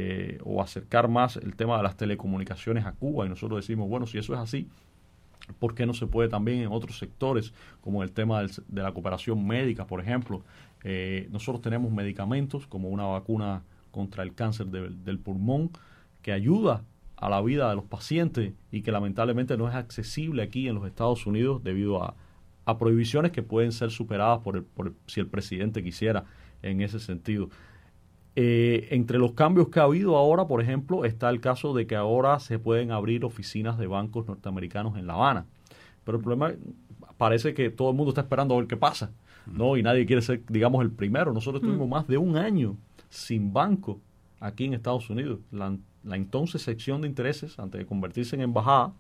o acercar más el tema de las telecomunicaciones a Cuba, y nosotros decimos, bueno, si eso es así, ¿por qué no se puede también en otros sectores, como el tema de la cooperación médica, por ejemplo? Nosotros tenemos medicamentos como una vacuna contra el cáncer del pulmón que ayuda a la vida de los pacientes y que lamentablemente no es accesible aquí en los Estados Unidos debido a prohibiciones que pueden ser superadas si el presidente quisiera en ese sentido. Entre los cambios que ha habido ahora, por ejemplo, está el caso de que ahora se pueden abrir oficinas de bancos norteamericanos en La Habana. Pero el problema, parece que todo el mundo está esperando a ver qué pasa, ¿no? Y nadie quiere ser, digamos, el primero. Nosotros tuvimos más de un año sin banco aquí en Estados Unidos. La entonces sección de intereses, antes de convertirse en embajada,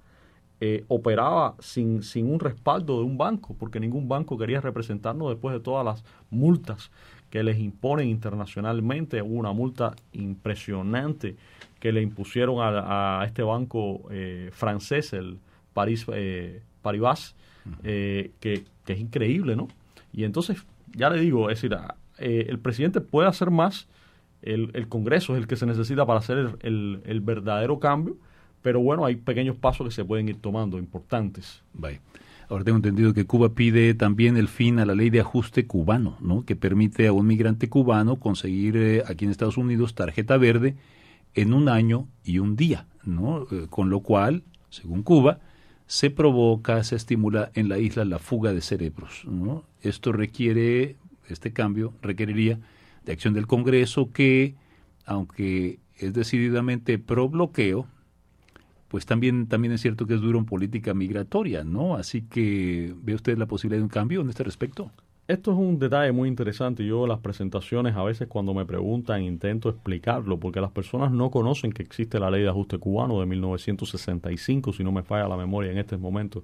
operaba sin un respaldo de un banco, porque ningún banco quería representarnos después de todas las multas que les imponen internacionalmente. Hubo una multa impresionante que le impusieron a este banco francés, el Paribas, que es increíble, ¿no? Y entonces, ya le digo, es decir, el presidente puede hacer más, el Congreso es el que se necesita para hacer el verdadero cambio, pero bueno, hay pequeños pasos que se pueden ir tomando, importantes. Bye. Ahora tengo entendido que Cuba pide también el fin a la ley de ajuste cubano, ¿no?, que permite a un migrante cubano conseguir aquí en Estados Unidos tarjeta verde en 1 año y 1 día, ¿no? Con lo cual, según Cuba, se estimula en la isla la fuga de cerebros, ¿no? Este cambio requeriría de acción del Congreso que, aunque es decididamente pro bloqueo, pues también es cierto que es duro en política migratoria, ¿no? Así que, ¿ve usted la posibilidad de un cambio en este respecto? Esto es un detalle muy interesante. Yo en las presentaciones, a veces cuando me preguntan, intento explicarlo, porque las personas no conocen que existe la ley de ajuste cubano de 1965, si no me falla la memoria en este momento.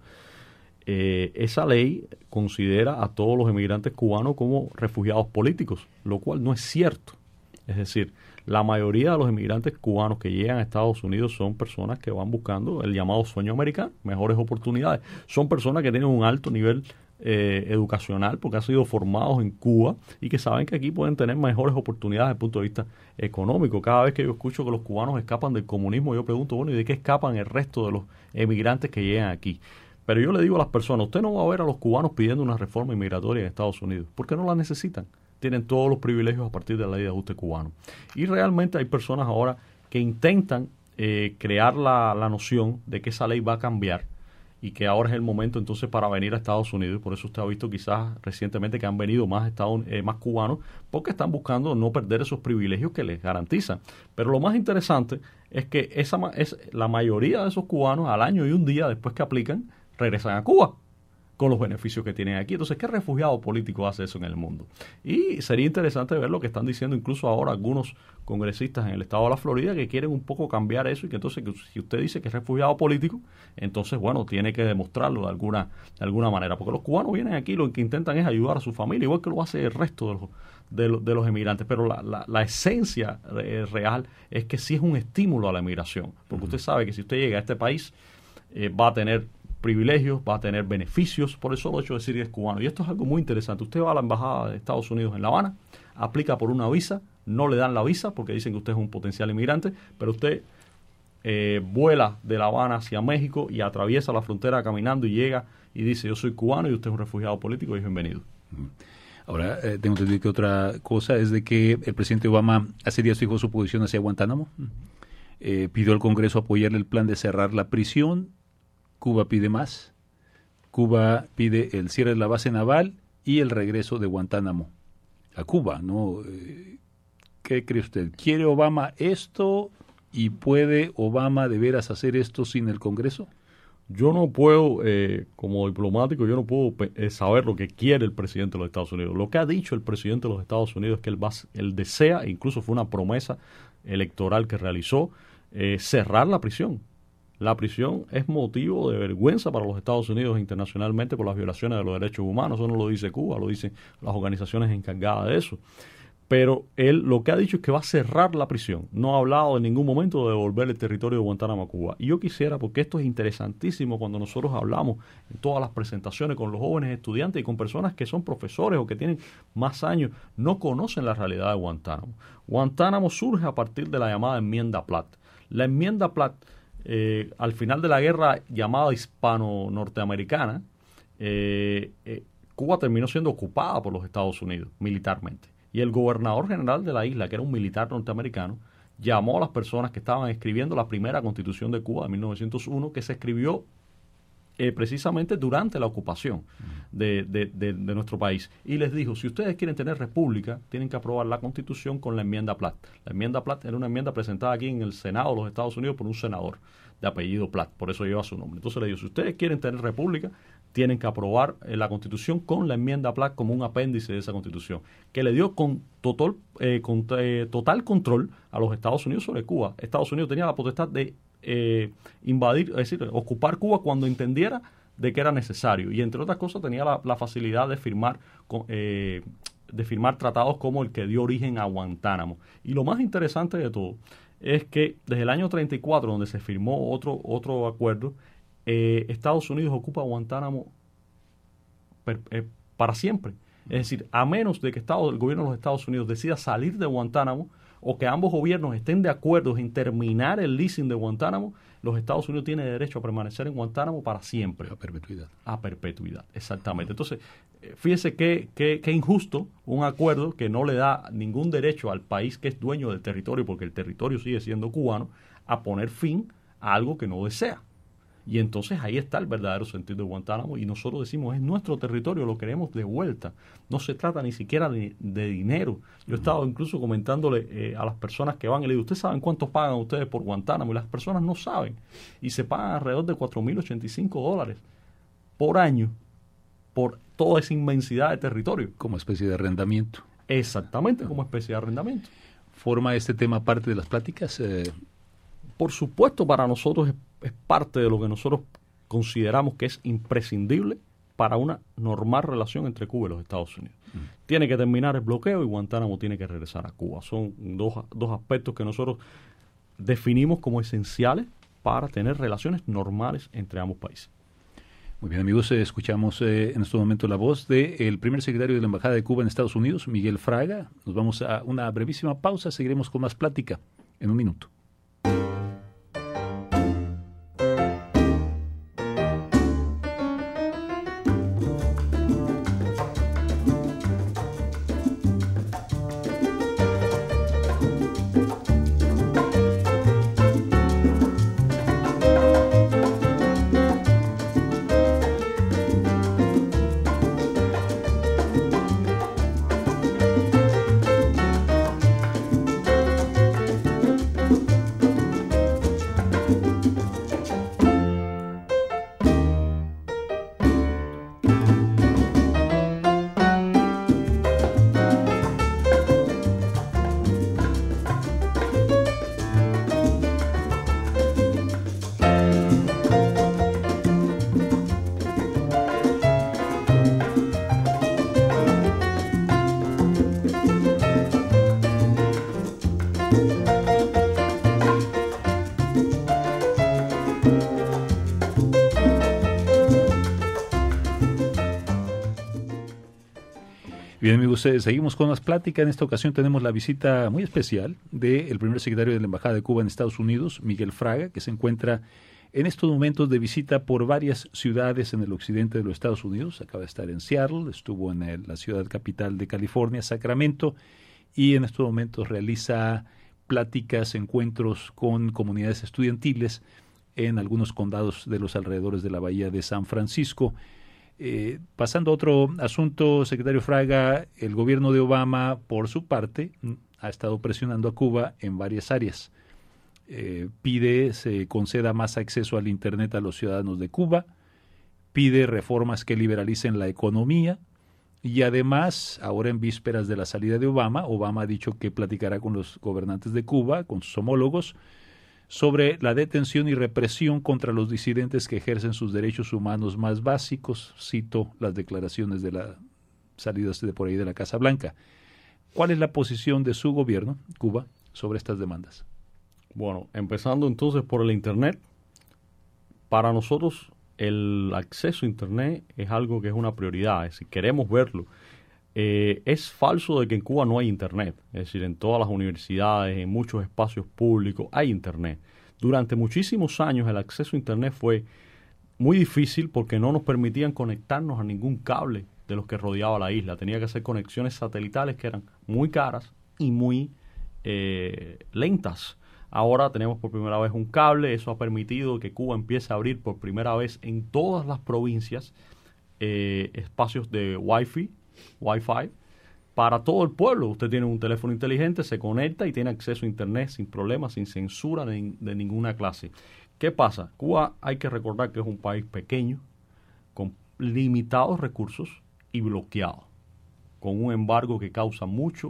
Esa ley considera a todos los emigrantes cubanos como refugiados políticos, lo cual no es cierto. Es decir, la mayoría de los inmigrantes cubanos que llegan a Estados Unidos son personas que van buscando el llamado sueño americano, mejores oportunidades. Son personas que tienen un alto nivel educacional, porque han sido formados en Cuba y que saben que aquí pueden tener mejores oportunidades desde el punto de vista económico. Cada vez que yo escucho que los cubanos escapan del comunismo, yo pregunto, bueno, ¿y de qué escapan el resto de los emigrantes que llegan aquí? Pero yo le digo a las personas, usted no va a ver a los cubanos pidiendo una reforma inmigratoria en Estados Unidos, porque no la necesitan. Tienen todos los privilegios a partir de la ley de ajuste cubano. Y realmente hay personas ahora que intentan crear la noción de que esa ley va a cambiar y que ahora es el momento entonces para venir a Estados Unidos. Por eso usted ha visto quizás recientemente que han venido más cubanos, porque están buscando no perder esos privilegios que les garantizan. Pero lo más interesante es que la mayoría de esos cubanos al año y un día después que aplican regresan a Cuba con los beneficios que tienen aquí. Entonces, ¿qué refugiado político hace eso en el mundo? Y sería interesante ver lo que están diciendo incluso ahora algunos congresistas en el estado de la Florida que quieren un poco cambiar eso y que entonces, que si usted dice que es refugiado político, entonces, bueno, tiene que demostrarlo de alguna manera. Porque los cubanos vienen aquí y lo que intentan es ayudar a su familia, igual que lo hace el resto de los emigrantes. Pero la esencia real es que sí es un estímulo a la emigración. Porque usted sabe que si usted llega a este país, va a tener privilegios, va a tener beneficios por el solo hecho de decir que es cubano. Y esto es algo muy interesante. Usted va a la embajada de Estados Unidos en La Habana, aplica por una visa, no le dan la visa porque dicen que usted es un potencial inmigrante, pero usted vuela de La Habana hacia México y atraviesa la frontera caminando y llega y dice, yo soy cubano y usted es un refugiado político y es bienvenido. Ahora, tengo que decir que otra cosa es de que el presidente Obama hace días fijó su posición hacia Guantánamo, pidió al Congreso apoyarle el plan de cerrar la prisión. Cuba pide más. Cuba pide el cierre de la base naval y el regreso de Guantánamo a Cuba, ¿no? ¿Qué cree usted? ¿Quiere Obama esto y puede Obama de veras hacer esto sin el Congreso? Yo no puedo, como diplomático, yo no puedo saber lo que quiere el presidente de los Estados Unidos. Lo que ha dicho el presidente de los Estados Unidos es que él desea, incluso fue una promesa electoral que realizó, cerrar la prisión. La prisión es motivo de vergüenza para los Estados Unidos internacionalmente por las violaciones de los derechos humanos. Eso no lo dice Cuba, lo dicen las organizaciones encargadas de eso. Pero él lo que ha dicho es que va a cerrar la prisión. No ha hablado en ningún momento de devolver el territorio de Guantánamo a Cuba. Y yo quisiera, porque esto es interesantísimo cuando nosotros hablamos en todas las presentaciones con los jóvenes estudiantes y con personas que son profesores o que tienen más años, no conocen la realidad de Guantánamo. Guantánamo surge a partir de la llamada enmienda Platt. La enmienda Platt, al final de la guerra llamada hispano-norteamericana, Cuba terminó siendo ocupada por los Estados Unidos militarmente. Y el gobernador general de la isla, que era un militar norteamericano, llamó a las personas que estaban escribiendo la primera constitución de Cuba de 1901, que se escribió precisamente durante la ocupación de nuestro país. Y les dijo, si ustedes quieren tener república, tienen que aprobar la constitución con la enmienda Platt. La enmienda Platt era una enmienda presentada aquí en el Senado de los Estados Unidos por un senador de apellido Platt, por eso lleva su nombre. Entonces le dijo, si ustedes quieren tener república, tienen que aprobar la constitución con la enmienda Platt como un apéndice de esa constitución, que le dio total control a los Estados Unidos sobre Cuba. Estados Unidos tenía la potestad de invadir, es decir, ocupar Cuba cuando entendiera de que era necesario, y entre otras cosas tenía la facilidad de firmar tratados como el que dio origen a Guantánamo. Y lo más interesante de todo es que desde el año 34, donde se firmó otro acuerdo, Estados Unidos ocupa Guantánamo para siempre. Es decir, a menos de que el gobierno de los Estados Unidos decida salir de Guantánamo, o que ambos gobiernos estén de acuerdo en terminar el leasing de Guantánamo, los Estados Unidos tienen derecho a permanecer en Guantánamo para siempre. A perpetuidad. A perpetuidad, exactamente. Entonces, fíjese qué injusto un acuerdo que no le da ningún derecho al país que es dueño del territorio, porque el territorio sigue siendo cubano, a poner fin a algo que no desea. Y entonces ahí está el verdadero sentido de Guantánamo, y nosotros decimos, es nuestro territorio, lo queremos de vuelta. No se trata ni siquiera de dinero. Yo he estado incluso comentándole a las personas que van y le digo, ¿ustedes saben cuánto pagan ustedes por Guantánamo? Y las personas no saben. Y se pagan alrededor de $4,085 por año por toda esa inmensidad de territorio. Como especie de arrendamiento. Exactamente, como especie de arrendamiento. ¿Forma este tema parte de las pláticas? Por supuesto, para nosotros es parte de lo que nosotros consideramos que es imprescindible para una normal relación entre Cuba y los Estados Unidos. Tiene que terminar el bloqueo y Guantánamo tiene que regresar a Cuba. Son dos aspectos que nosotros definimos como esenciales para tener relaciones normales entre ambos países. Muy bien, amigos, escuchamos en este momento la voz del primer secretario de la Embajada de Cuba en Estados Unidos, Miguel Fraga. Nos vamos a una brevísima pausa, seguiremos con más plática en un minuto. Bien, amigos, seguimos con más plática. En esta ocasión tenemos la visita muy especial del primer secretario de la Embajada de Cuba en Estados Unidos, Miguel Fraga, que se encuentra en estos momentos de visita por varias ciudades en el occidente de los Estados Unidos. Acaba de estar en Seattle, estuvo en la ciudad capital de California, Sacramento, y en estos momentos realiza pláticas, encuentros con comunidades estudiantiles en algunos condados de los alrededores de la bahía de San Francisco. Pasando a otro asunto, secretario Fraga, el gobierno de Obama, por su parte, ha estado presionando a Cuba en varias áreas. Pide se conceda más acceso al Internet a los ciudadanos de Cuba, pide reformas que liberalicen la economía y además, ahora en vísperas de la salida de Obama, Obama ha dicho que platicará con los gobernantes de Cuba, con sus homólogos, sobre la detención y represión contra los disidentes que ejercen sus derechos humanos más básicos. Cito las declaraciones de la salida de por ahí de la Casa Blanca. ¿Cuál es la posición de su gobierno, Cuba, sobre estas demandas? Bueno, empezando entonces por el Internet. Para nosotros el acceso a Internet es algo que es una prioridad, es decir, queremos verlo. Es falso de que en Cuba no hay Internet, es decir, en todas las universidades, en muchos espacios públicos hay Internet. Durante muchísimos años el acceso a Internet fue muy difícil porque no nos permitían conectarnos a ningún cable de los que rodeaba la isla. Tenía que hacer conexiones satelitales que eran muy caras y muy lentas. Ahora tenemos por primera vez un cable, eso ha permitido que Cuba empiece a abrir por primera vez en todas las provincias espacios de Wi-Fi para todo el pueblo. Usted tiene un teléfono inteligente, se conecta y tiene acceso a Internet sin problemas, sin censura de ninguna clase. ¿Qué pasa? Cuba, hay que recordar que es un país pequeño, con limitados recursos y bloqueado, con un embargo que causa mucho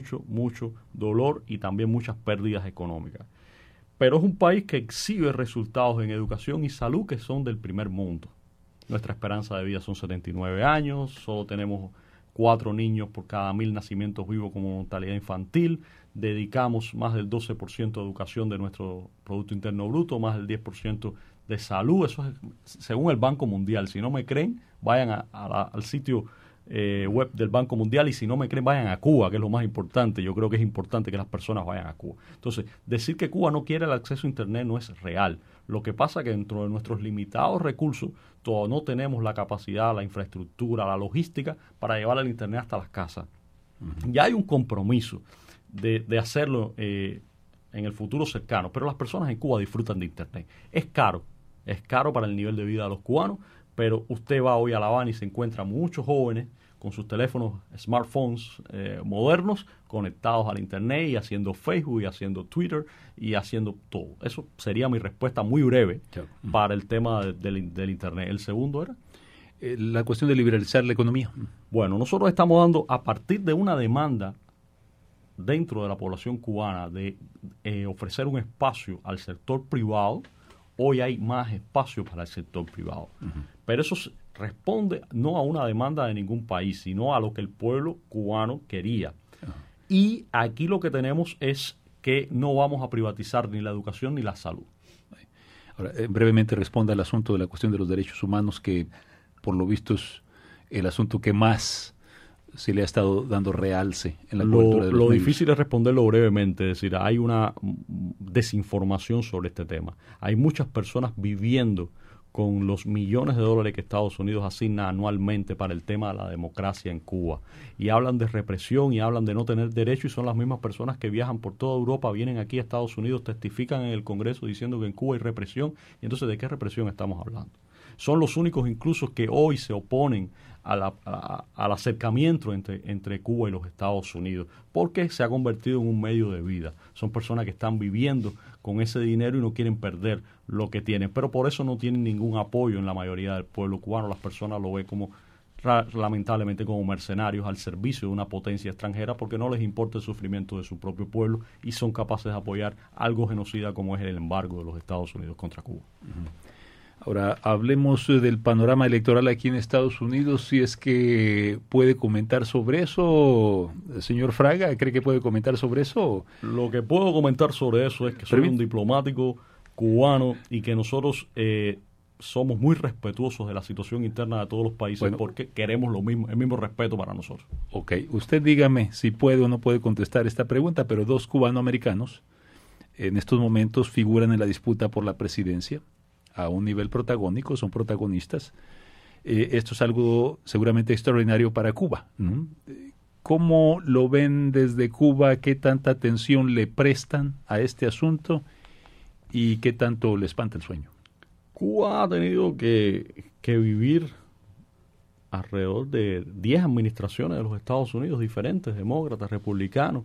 dolor y también muchas pérdidas económicas. Pero es un país que exhibe resultados en educación y salud que son del primer mundo. Nuestra esperanza de vida son 79 años, solo tenemos 4 niños por cada 1.000 nacimientos vivos como mortalidad infantil, dedicamos más del 12% de educación de nuestro Producto Interno Bruto, más del 10% de salud, eso es según el Banco Mundial. Si no me creen, vayan al sitio web del Banco Mundial, y si no me creen, vayan a Cuba, que es lo más importante. Yo creo que es importante que las personas vayan a Cuba. Entonces, decir que Cuba no quiere el acceso a Internet no es real. Lo que pasa es que dentro de nuestros limitados recursos, todavía no tenemos la capacidad, la infraestructura, la logística para llevar el Internet hasta las casas. Ya hay un compromiso de hacerlo en el futuro cercano, pero las personas en Cuba disfrutan de Internet. Es caro para el nivel de vida de los cubanos, pero usted va hoy a La Habana y se encuentra muchos jóvenes con sus teléfonos, smartphones modernos, conectados al Internet y haciendo Facebook y haciendo Twitter y haciendo todo. Eso sería mi respuesta muy breve para el tema del Internet. ¿El segundo era? La cuestión de liberalizar la economía. Bueno, nosotros estamos dando, a partir de una demanda dentro de la población cubana de ofrecer un espacio al sector privado, hoy hay más espacio para el sector privado. Pero eso responde no a una demanda de ningún país, sino a lo que el pueblo cubano quería. Y aquí lo que tenemos es que no vamos a privatizar ni la educación ni la salud. Ahora, brevemente responda al asunto de la cuestión de los derechos humanos, que por lo visto es el asunto que más se le ha estado dando realce en la cobertura de los medios. Lo difícil es responderlo brevemente, es decir, hay una desinformación sobre este tema. Hay muchas personas viviendo con los millones de dólares que Estados Unidos asigna anualmente para el tema de la democracia en Cuba. Y hablan de represión y hablan de no tener derecho, y son las mismas personas que viajan por toda Europa, vienen aquí a Estados Unidos, testifican en el Congreso diciendo que en Cuba hay represión. Y entonces, ¿de qué represión estamos hablando? Son los únicos incluso que hoy se oponen al acercamiento entre Cuba y los Estados Unidos, porque se ha convertido en un medio de vida. Son personas que están viviendo con ese dinero y no quieren perder lo que tienen, pero por eso no tienen ningún apoyo en la mayoría del pueblo cubano. Las personas lo ven como, lamentablemente, como mercenarios al servicio de una potencia extranjera, porque no les importa el sufrimiento de su propio pueblo y son capaces de apoyar algo genocida como es el embargo de los Estados Unidos contra Cuba. Ahora, hablemos del panorama electoral aquí en Estados Unidos, si es que puede comentar sobre eso, señor Fraga. ¿Cree que puede comentar sobre eso? Lo que puedo comentar sobre eso es que soy un diplomático cubano y que nosotros somos muy respetuosos de la situación interna de todos los países, porque queremos lo mismo, el mismo respeto para nosotros. Ok, usted dígame si puede o no puede contestar esta pregunta, pero dos cubanoamericanos en estos momentos figuran en la disputa por la presidencia a un nivel protagónico, son protagonistas. Esto es algo seguramente extraordinario para Cuba, ¿no? ¿Cómo lo ven desde Cuba? ¿Qué tanta atención le prestan a este asunto y qué tanto le espanta el sueño? Cuba ha tenido que vivir alrededor de 10 administraciones de los Estados Unidos diferentes, demócratas, republicanos,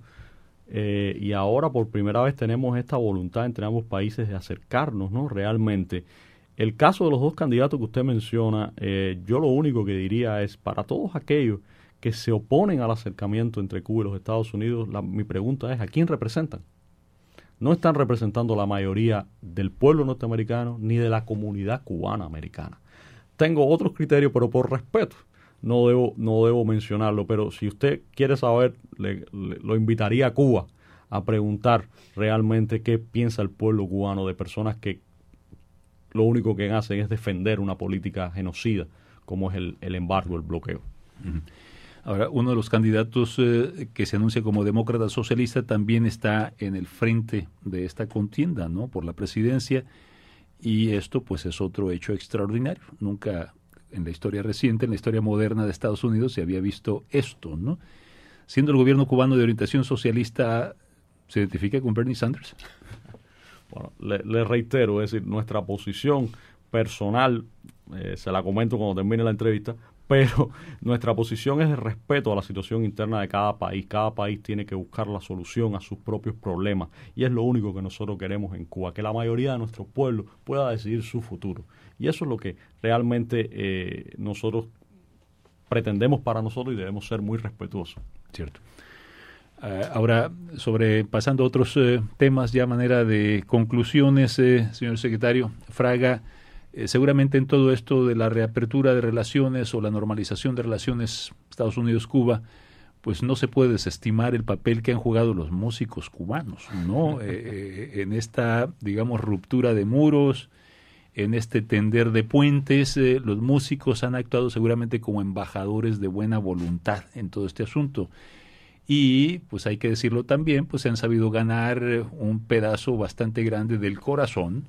y ahora por primera vez tenemos esta voluntad entre ambos países de acercarnos, ¿no? Realmente. El caso de los dos candidatos que usted menciona, yo lo único que diría es, para todos aquellos que se oponen al acercamiento entre Cuba y los Estados Unidos, mi pregunta es, ¿a quién representan? No están representando la mayoría del pueblo norteamericano ni de la comunidad cubana americana. Tengo otros criterios, pero por respeto no debo mencionarlo, pero si usted quiere saber, lo invitaría a Cuba a preguntar realmente qué piensa el pueblo cubano de personas que lo único que hacen es defender una política genocida como es el embargo, el bloqueo. Ahora, uno de los candidatos que se anuncia como demócrata socialista también está en el frente de esta contienda, ¿no?, por la presidencia, y esto pues es otro hecho extraordinario. Nunca en la historia reciente, en la historia moderna de Estados Unidos, se había visto esto, ¿no? Siendo el gobierno cubano de orientación socialista, ¿se identifica con Bernie Sanders? Bueno, le reitero, es decir, nuestra posición personal, se la comento cuando termine la entrevista, pero nuestra posición es el respeto a la situación interna de cada país. Cada país tiene que buscar la solución a sus propios problemas, y es lo único que nosotros queremos en Cuba, que la mayoría de nuestro pueblo pueda decidir su futuro. Y eso es lo que realmente nosotros pretendemos para nosotros, y debemos ser muy respetuosos. Cierto. Ahora, pasando a otros temas, ya a manera de conclusiones, señor secretario Fraga, seguramente en todo esto de la reapertura de relaciones o la normalización de relaciones Estados Unidos-Cuba, pues no se puede desestimar el papel que han jugado los músicos cubanos, ¿no? En esta, digamos, ruptura de muros, en este tender de puentes, los músicos han actuado seguramente como embajadores de buena voluntad en todo este asunto. Y, pues hay que decirlo también, pues se han sabido ganar un pedazo bastante grande del corazón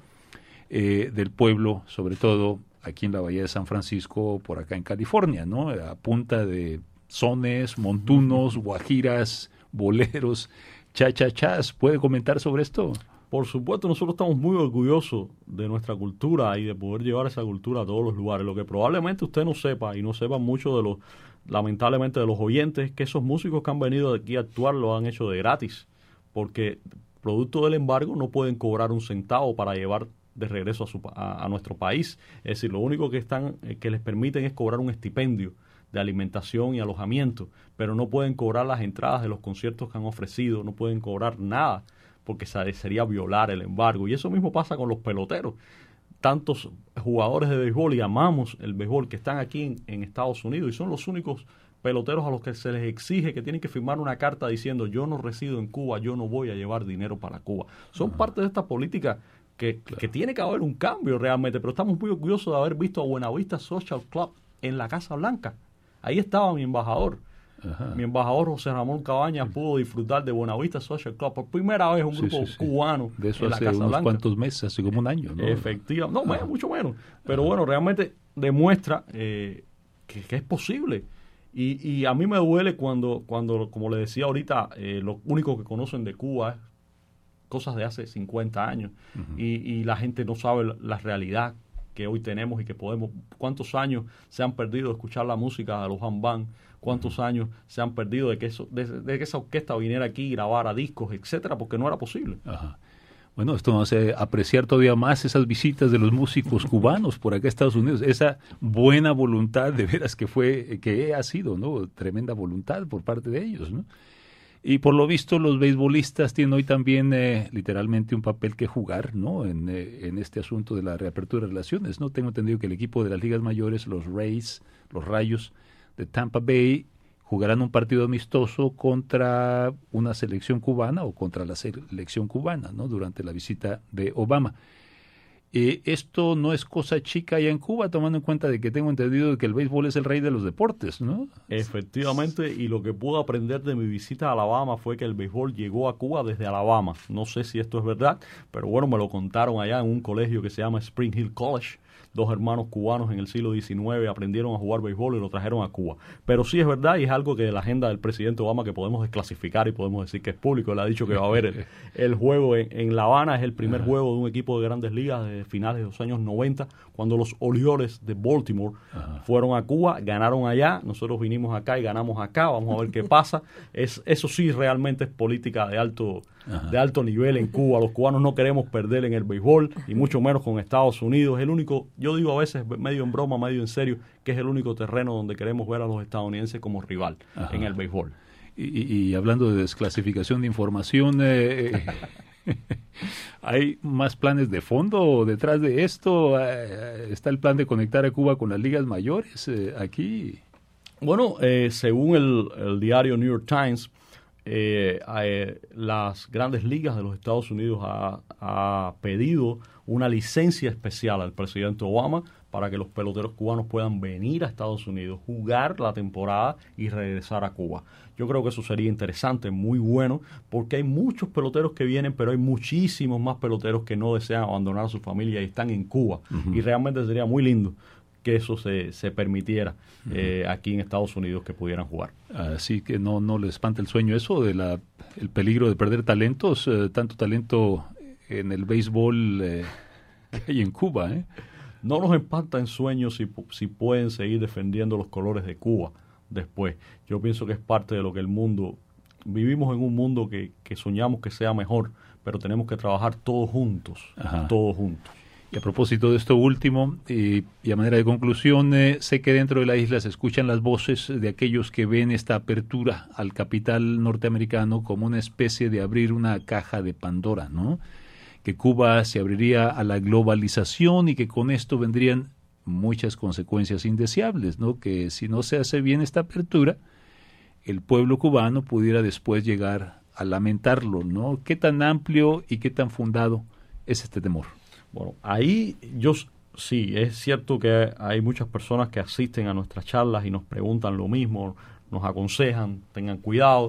del pueblo, sobre todo aquí en la Bahía de San Francisco, por acá en California, ¿no? A punta de sones, montunos, guajiras, boleros, cha-cha-chas. ¿Puede comentar sobre esto? Por supuesto, nosotros estamos muy orgullosos de nuestra cultura y de poder llevar esa cultura a todos los lugares. Lo que probablemente usted no sepa, y no sepan mucho lamentablemente de los oyentes, es que esos músicos que han venido aquí a actuar lo han hecho de gratis, porque producto del embargo no pueden cobrar un centavo para llevar de regreso a nuestro país. Es decir, lo único que les permiten es cobrar un estipendio de alimentación y alojamiento, pero no pueden cobrar las entradas de los conciertos que han ofrecido, no pueden cobrar nada, porque sería violar el embargo. Y eso mismo pasa con los peloteros. Tantos jugadores de béisbol, y amamos el béisbol, que están aquí en Estados Unidos, y son los únicos peloteros a los que se les exige que tienen que firmar una carta diciendo: yo no resido en Cuba, yo no voy a llevar dinero para Cuba. Son parte de esta política que tiene que haber un cambio realmente, pero estamos muy orgullosos de haber visto a Buenavista Social Club en la Casa Blanca. Ahí estaba mi embajador. Ajá. Mi embajador José Ramón Cabañas pudo disfrutar de Buenavista Social Club por primera vez, un grupo cubano de eso en la hace Casa unos Blanca. Cuantos meses, hace como un año, ¿no? Efectivamente, mucho menos. Pero bueno, realmente demuestra que es posible. Y a mí me duele cuando, como le decía ahorita, lo único que conocen de Cuba es cosas de hace 50 años. Uh-huh. Y la gente no sabe la realidad que hoy tenemos y que podemos. ¿Cuántos años se han perdido de escuchar la música de los handband? ¿Cuántos años se han perdido de que esa orquesta viniera aquí y grabara discos, etcétera? Porque no era posible. Ajá. Bueno, esto nos hace apreciar todavía más esas visitas de los músicos cubanos por acá a Estados Unidos, esa buena voluntad de veras que ha sido, ¿no? Tremenda voluntad por parte de ellos, ¿no? Y por lo visto los beisbolistas tienen hoy también literalmente un papel que jugar, ¿no? En este asunto de la reapertura de relaciones, ¿no? Tengo entendido que el equipo de las ligas mayores, los Rayos de Tampa Bay, jugarán un partido amistoso contra una selección cubana o contra la selección cubana, ¿no? Durante la visita de Obama. Esto no es cosa chica allá en Cuba, tomando en cuenta de que tengo entendido que el béisbol es el rey de los deportes, ¿no? Efectivamente, y lo que pude aprender de mi visita a Alabama fue que el béisbol llegó a Cuba desde Alabama. No sé si esto es verdad, pero bueno, me lo contaron allá en un colegio que se llama Spring Hill College. 2 hermanos cubanos en el siglo XIX aprendieron a jugar béisbol y lo trajeron a Cuba. Pero sí es verdad y es algo que de la agenda del presidente Obama que podemos desclasificar y podemos decir que es público. Él ha dicho que va a haber el juego en La Habana. Es el primer juego de un equipo de Grandes Ligas de finales de los años 90, cuando los Orioles de Baltimore fueron a Cuba, ganaron allá, nosotros vinimos acá y ganamos acá. Vamos a ver qué pasa. Eso sí realmente es política de alto nivel en Cuba. Los cubanos no queremos perder en el béisbol y mucho menos con Estados Unidos. Es el único, yo digo a veces medio en broma, medio en serio, que es el único terreno donde queremos ver a los estadounidenses como rival en el béisbol. Y hablando de desclasificación de información, ¿hay más planes de fondo detrás de esto? ¿Está el plan de conectar a Cuba con las ligas mayores aquí? Bueno, según el diario New York Times, las grandes ligas de los Estados Unidos ha pedido una licencia especial al presidente Obama para que los peloteros cubanos puedan venir a Estados Unidos, jugar la temporada y regresar a Cuba. Yo creo que eso sería interesante, muy bueno, porque hay muchos peloteros que vienen, pero hay muchísimos más peloteros que no desean abandonar a su familia y están en Cuba. Uh-huh. Y realmente sería muy lindo que eso se permitiera aquí en Estados Unidos, que pudieran jugar. Así que no les espanta el sueño eso de el peligro de perder talentos, tanto talento en el béisbol que hay en Cuba, ¿eh? No nos espanta en sueños si pueden seguir defendiendo los colores de Cuba después. Yo pienso que es parte de lo que el mundo... Vivimos en un mundo que soñamos que sea mejor, pero tenemos que trabajar todos juntos, todos juntos. Y a propósito de esto último, y a manera de conclusión, sé que dentro de la isla se escuchan las voces de aquellos que ven esta apertura al capital norteamericano como una especie de abrir una caja de Pandora, ¿no? Que Cuba se abriría a la globalización y que con esto vendrían muchas consecuencias indeseables, ¿no? Que si no se hace bien esta apertura, el pueblo cubano pudiera después llegar a lamentarlo, ¿no? ¿Qué tan amplio y qué tan fundado es este temor? Bueno, ahí sí, es cierto que hay muchas personas que asisten a nuestras charlas y nos preguntan lo mismo, nos aconsejan, tengan cuidado.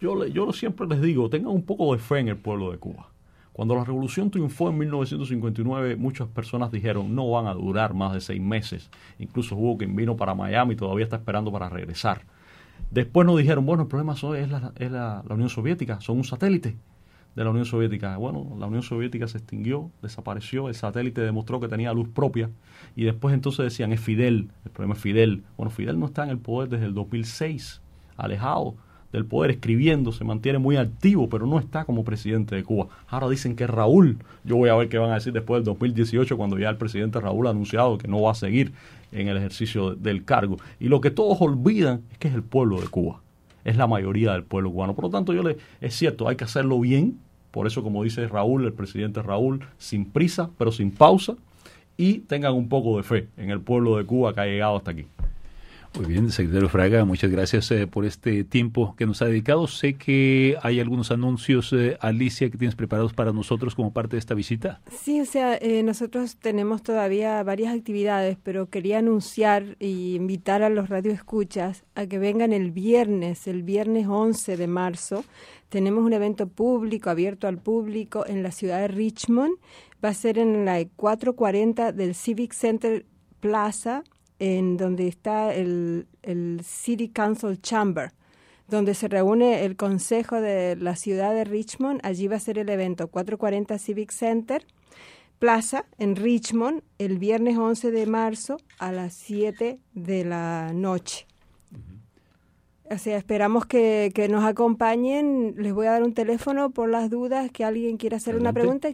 Yo siempre les digo, tengan un poco de fe en el pueblo de Cuba. Cuando la revolución triunfó en 1959, muchas personas dijeron no van a durar más de 6 meses. Incluso hubo quien vino para Miami y todavía está esperando para regresar. Después nos dijeron, bueno, el problema es la Unión Soviética, son un satélite de la Unión Soviética. Bueno, la Unión Soviética se extinguió, desapareció, el satélite demostró que tenía luz propia y después entonces decían, es Fidel, el problema es Fidel. Bueno, Fidel no está en el poder desde el 2006, alejado del poder, escribiendo, se mantiene muy activo, pero no está como presidente de Cuba. Ahora dicen que es Raúl. Yo voy a ver qué van a decir después del 2018, cuando ya el presidente Raúl ha anunciado que no va a seguir en el ejercicio del cargo. Y lo que todos olvidan es que es el pueblo de Cuba. Es la mayoría del pueblo cubano. Por lo tanto, es cierto, hay que hacerlo bien. Por eso, como dice Raúl, el presidente Raúl, sin prisa, pero sin pausa. Y tengan un poco de fe en el pueblo de Cuba que ha llegado hasta aquí. Muy bien, secretario Fraga, muchas gracias por este tiempo que nos ha dedicado. Sé que hay algunos anuncios, Alicia, que tienes preparados para nosotros como parte de esta visita. Sí, o sea, nosotros tenemos todavía varias actividades, pero quería anunciar y invitar a los radioescuchas a que vengan el viernes 11 de marzo. Tenemos un evento público, abierto al público, en la ciudad de Richmond. Va a ser en la 440 del Civic Center Plaza, en donde está el City Council Chamber, donde se reúne el Consejo de la ciudad de Richmond. Allí va a ser el evento 440 Civic Center Plaza en Richmond el viernes 11 de marzo a las 7 de la noche. O sea, esperamos que nos acompañen. Les voy a dar un teléfono por las dudas que alguien quiera hacer una pregunta,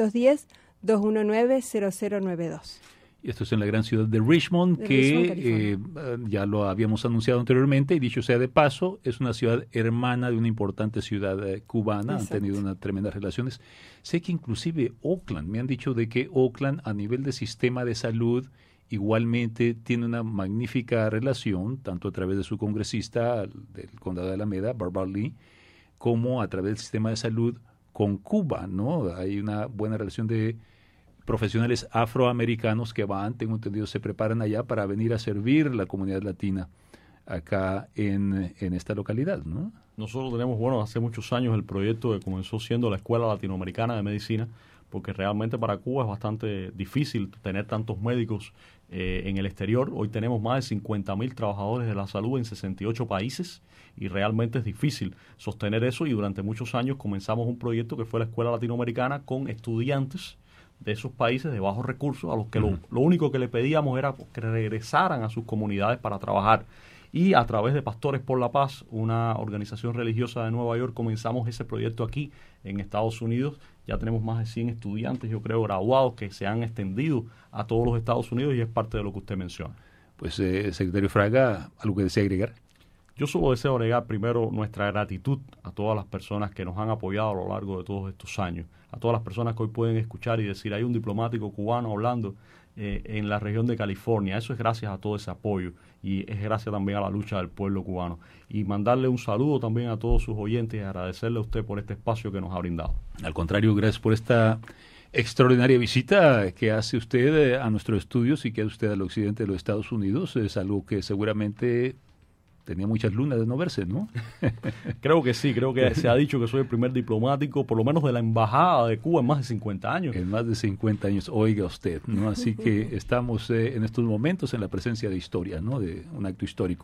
510-219-0092. Y esto es en la gran ciudad de Richmond, que ya lo habíamos anunciado anteriormente, y dicho sea de paso, es una ciudad hermana de una importante ciudad cubana. Exacto. Han tenido unas tremendas relaciones. Sé que inclusive Oakland, me han dicho de que Oakland a nivel de sistema de salud igualmente tiene una magnífica relación, tanto a través de su congresista del condado de Alameda, Barbara Lee, como a través del sistema de salud con Cuba, ¿no? Hay una buena relación de profesionales afroamericanos que van, tengo entendido, se preparan allá para venir a servir la comunidad latina acá en esta localidad, ¿no? Nosotros tenemos, hace muchos años el proyecto que comenzó siendo la Escuela Latinoamericana de Medicina, porque realmente para Cuba es bastante difícil tener tantos médicos en el exterior. Hoy tenemos más de 50,000 trabajadores de la salud en 68 países y realmente es difícil sostener eso, y durante muchos años comenzamos un proyecto que fue la Escuela Latinoamericana con estudiantes de esos países de bajos recursos, a los que lo único que le pedíamos era que regresaran a sus comunidades para trabajar. Y a través de Pastores por la Paz, una organización religiosa de Nueva York, comenzamos ese proyecto aquí en Estados Unidos. Ya tenemos más de 100 estudiantes, yo creo, graduados, que se han extendido a todos los Estados Unidos, y es parte de lo que usted menciona. Pues, secretario Fraga, ¿algo que desea agregar? Yo solo deseo agregar primero nuestra gratitud a todas las personas que nos han apoyado a lo largo de todos estos años, a todas las personas que hoy pueden escuchar y decir, hay un diplomático cubano hablando en la región de California. Eso es gracias a todo ese apoyo, y es gracias también a la lucha del pueblo cubano. Y mandarle un saludo también a todos sus oyentes y agradecerle a usted por este espacio que nos ha brindado. Al contrario, gracias por esta extraordinaria visita que hace usted a nuestros estudios y que hace usted al occidente de los Estados Unidos. Es algo que seguramente tenía muchas lunas de no verse, ¿no? Creo que sí, creo que se ha dicho que soy el primer diplomático, por lo menos de la Embajada de Cuba, en más de 50 años. En más de 50 años, oiga usted, ¿no? Así que estamos en estos momentos en la presencia de historia, ¿no? De un acto histórico.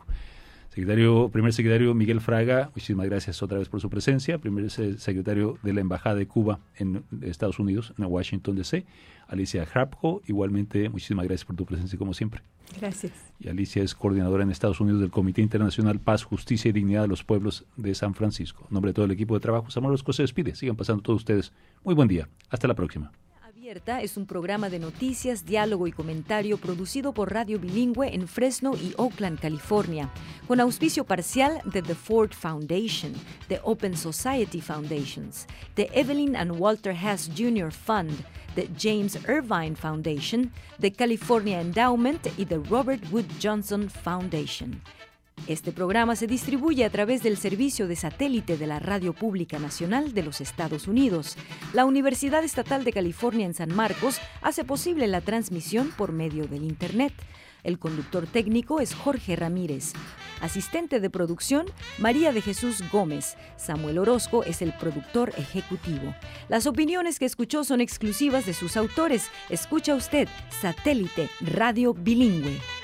Primer secretario Miguel Fraga, muchísimas gracias otra vez por su presencia. Primer secretario de la Embajada de Cuba en Estados Unidos, en Washington, D.C. Alicia Hrabko, igualmente, muchísimas gracias por tu presencia como siempre. Gracias. Y Alicia es coordinadora en Estados Unidos del Comité Internacional Paz, Justicia y Dignidad de los Pueblos de San Francisco. En nombre de todo el equipo de trabajo, Samuel Orozco se despide. Sigan pasando todos ustedes. Muy buen día. Hasta la próxima. Abierta es un programa de noticias, diálogo y comentario producido por Radio Bilingüe en Fresno y Oakland, California, con auspicio parcial de The Ford Foundation, The Open Society Foundations, The Evelyn and Walter Hess Jr. Fund, The James Irvine Foundation, The California Endowment y The Robert Wood Johnson Foundation. Este programa se distribuye a través del servicio de satélite de la Radio Pública Nacional de los Estados Unidos. La Universidad Estatal de California en San Marcos hace posible la transmisión por medio del Internet. El conductor técnico es Jorge Ramírez. Asistente de producción, María de Jesús Gómez. Samuel Orozco es el productor ejecutivo. Las opiniones que escuchó son exclusivas de sus autores. Escucha usted Satélite Radio Bilingüe.